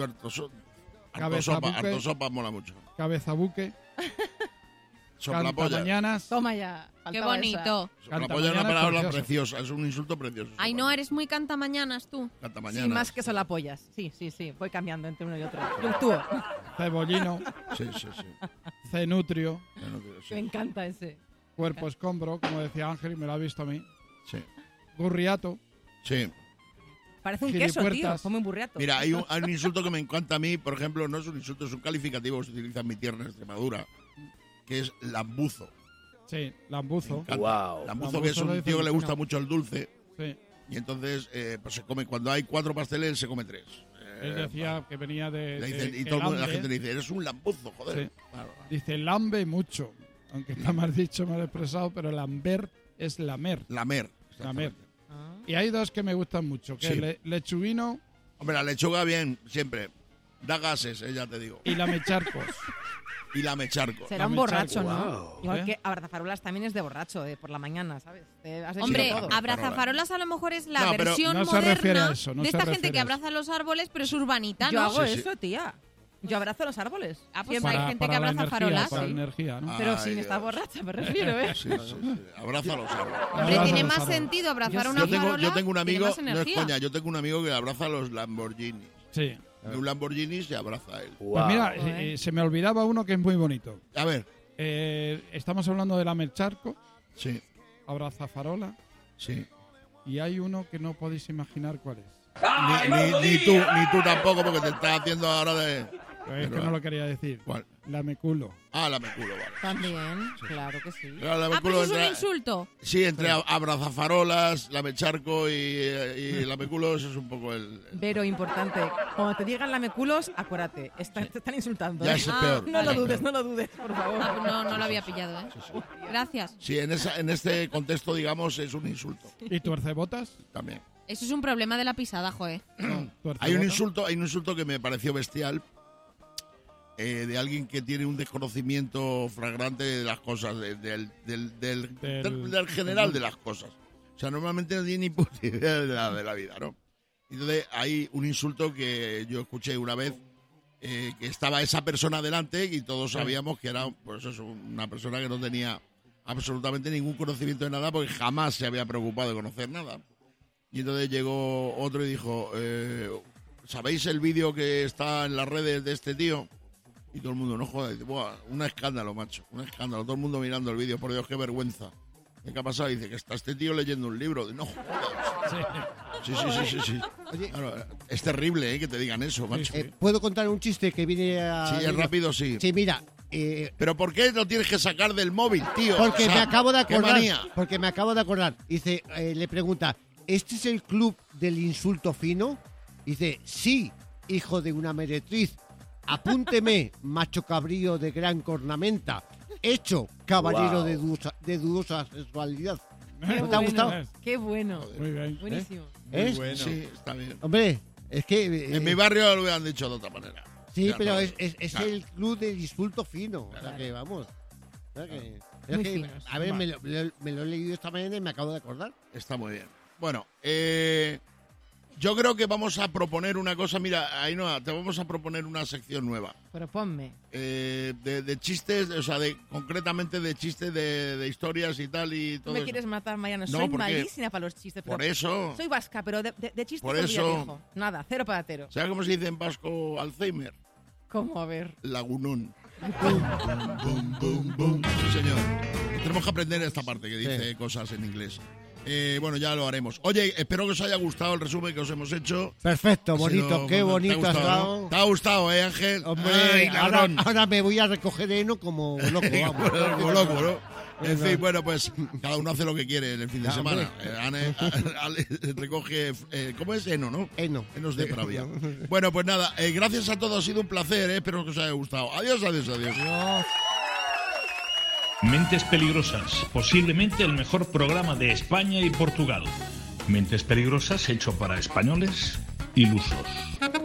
Harto sopa mola mucho. Cabezabuque. Soplapollas. Cantamañanas. Toma ya. Qué bonito. Soplapollas es una palabra preciosa, es un insulto precioso. Ay, no, eres muy cantamañanas tú. Cantamañanas. Sí, más que solapollas. Sí. Voy cambiando entre uno y otro. Fluctúo. Cebollino. Sí. Cenutrio. Me encanta ese. Cuerpo escombro, como decía Ángel, y me lo ha visto a mí. Sí. Gurriato. Sí. Parece un queso, tío. Gilipuertas. Como un burriato. Mira, hay un insulto que me encanta a mí, por ejemplo, no es un insulto, es un calificativo que se utiliza en mi tierra, en Extremadura, que es lambuzo. Sí, lambuzo. Lambuzo, que es un tío que le gusta mucho el dulce. Sí. Y entonces, pues se come, cuando hay 4 pasteles, él se come 3. Él decía que venía de. Le dicen, de y todo el mundo, la lambe. gente le dice, eres un lambuzo, joder. Sí. Claro. Dice lambe mucho. Aunque está mal dicho, mal expresado, pero lamber es lamer. Lamer. Lamer. Y hay dos que me gustan mucho, que Sí. es lechuguino Hombre, la lechuga bien, siempre. Da gases, ya te digo. y lamecharcos. Y la mecharco. Será un borracho, ¿no? Wow. Igual ¿Eh? que abrazafarolas también es de borracho, por la mañana, ¿sabes? Has hecho Hombre, de todo. abrazafarolas a lo mejor es la No, pero versión no se refiere moderna a eso, no de se esta gente refiere que a eso. abraza los árboles, pero es urbanita, Yo ¿no? hago Sí, sí. eso, tía. Yo abrazo los árboles. Ah, pues Siempre. hay gente que la abraza energía, farolas. para la Sí. energía, ¿no? Pero Ay, sin estar Dios. borracha, me refiero, ¿eh? Sí. Abraza los árboles. Hombre, Abraza tiene los más árboles. sentido abrazar Yo una farola. Yo tengo un tiene amigo, más no es energía. coña, yo tengo un amigo que abraza los Lamborghini. Sí. De un Lamborghini se abraza a él. Pues mira, se me olvidaba uno que es muy bonito. A ver. Estamos hablando de lamecharco, Sí, abrazafarola, sí. y hay uno que no podéis imaginar cuál es. Ni tú tampoco, porque te estás haciendo ahora de... Pero es que no lo quería decir. ¿Cuál? Lameculo. Ah, la meculo, vale. También, claro que sí. Claro, la Ah, meculo pero eso es un entra- insulto. Sí, entre abrazafarolas, la mecharco y la meculo, eso es un poco el... Pero importante, cuando te digan lameculos, acuérdate, te están insultando. Ya ¿eh? es peor. No lo ya es dudes, peor. no lo dudes, por favor. No lo había pillado, ¿eh? Gracias. Sí, en este contexto, digamos, es un insulto ¿Y tuercebotas? también. Eso es un problema de la pisada, joder. Hay un insulto que me pareció bestial de alguien que tiene un desconocimiento flagrante de las cosas, del general de las cosas. O sea, normalmente no tiene ni puta idea de la vida, ¿no? Entonces hay un insulto que yo escuché una vez, que estaba esa persona delante y todos sabíamos que era pues eso, una persona que no tenía absolutamente ningún conocimiento de nada porque jamás se había preocupado de conocer nada. Y entonces llegó otro y dijo, ¿sabéis el vídeo que está en las redes de este tío? Y todo el mundo, no jodas, dice, buah, un escándalo, macho, un escándalo. Todo el mundo mirando el vídeo, por Dios, qué vergüenza. ¿Qué ha pasado? Dice que está este tío leyendo un libro. No jodas. Sí. Oye, Claro, es terrible, que te digan eso, macho. ¿puedo contar un chiste que viene a...? Sí, es rápido, sí. Sí, mira. Pero ¿por qué lo tienes que sacar del móvil, tío? Porque O sea, me acabo de qué acordar. manía. Porque me acabo de acordar. Dice, le pregunta, ¿este es el club del insulto fino? Dice, sí, hijo de una meretriz. Apúnteme, macho cabrío de gran cornamenta. Hecho, caballero de dudosa sexualidad. Qué ¿No te ha gustado? Qué bueno. Muy bien. Buenísimo. ¿Eh? Bueno. Sí, está bien. Hombre, es que... En mi barrio lo hubieran dicho de otra manera. Sí, Ya, pero claro. es Claro. el club del insulto fino. O sea que, vamos. O sea que- es Muy que, finos. a ver, me lo he leído esta mañana y me acabo de acordar. Está muy bien. Bueno, Yo creo que vamos a proponer una cosa. Mira, Ainhoa, te vamos a proponer una sección nueva. Proponme. De chistes, o sea, concretamente de chistes de historias y tal y todo. ¿Me eso. quieres matar, Mariano? No, Soy porque- malísima para los chistes. por pero eso. Soy vasca, pero de chistes Por olvida, eso. viejo. Nada, cero patatero. ¿Sabes cómo se dice en vasco Alzheimer? ¿Cómo? A ver. Lagunón. Bum, bum, bum. Sí, señor. Tenemos que aprender esta parte que dice cosas en inglés. Bueno, ya lo haremos. Oye, espero que os haya gustado el resumen que os hemos hecho. Perfecto, Ha bonito, sido- qué bonito ¿te ha has gustado, dado. no? ¿Te ha gustado, Ángel? Hombre, Ay, cabrón. ahora me voy a recoger heno como loco, vamos. Como loco, ¿no? En fin, bueno, pues cada uno hace lo que quiere en el fin de Ya, semana. hombre. Ale recoge, ¿cómo es? Heno, ¿no? Heno. Henos de Pravia. Bueno, pues nada, gracias a todos, ha sido un placer, espero que os haya gustado. Adiós, adiós, adiós. Mentes Peligrosas, posiblemente el mejor programa de España y Portugal. Mentes Peligrosas hecho para españoles y lusos.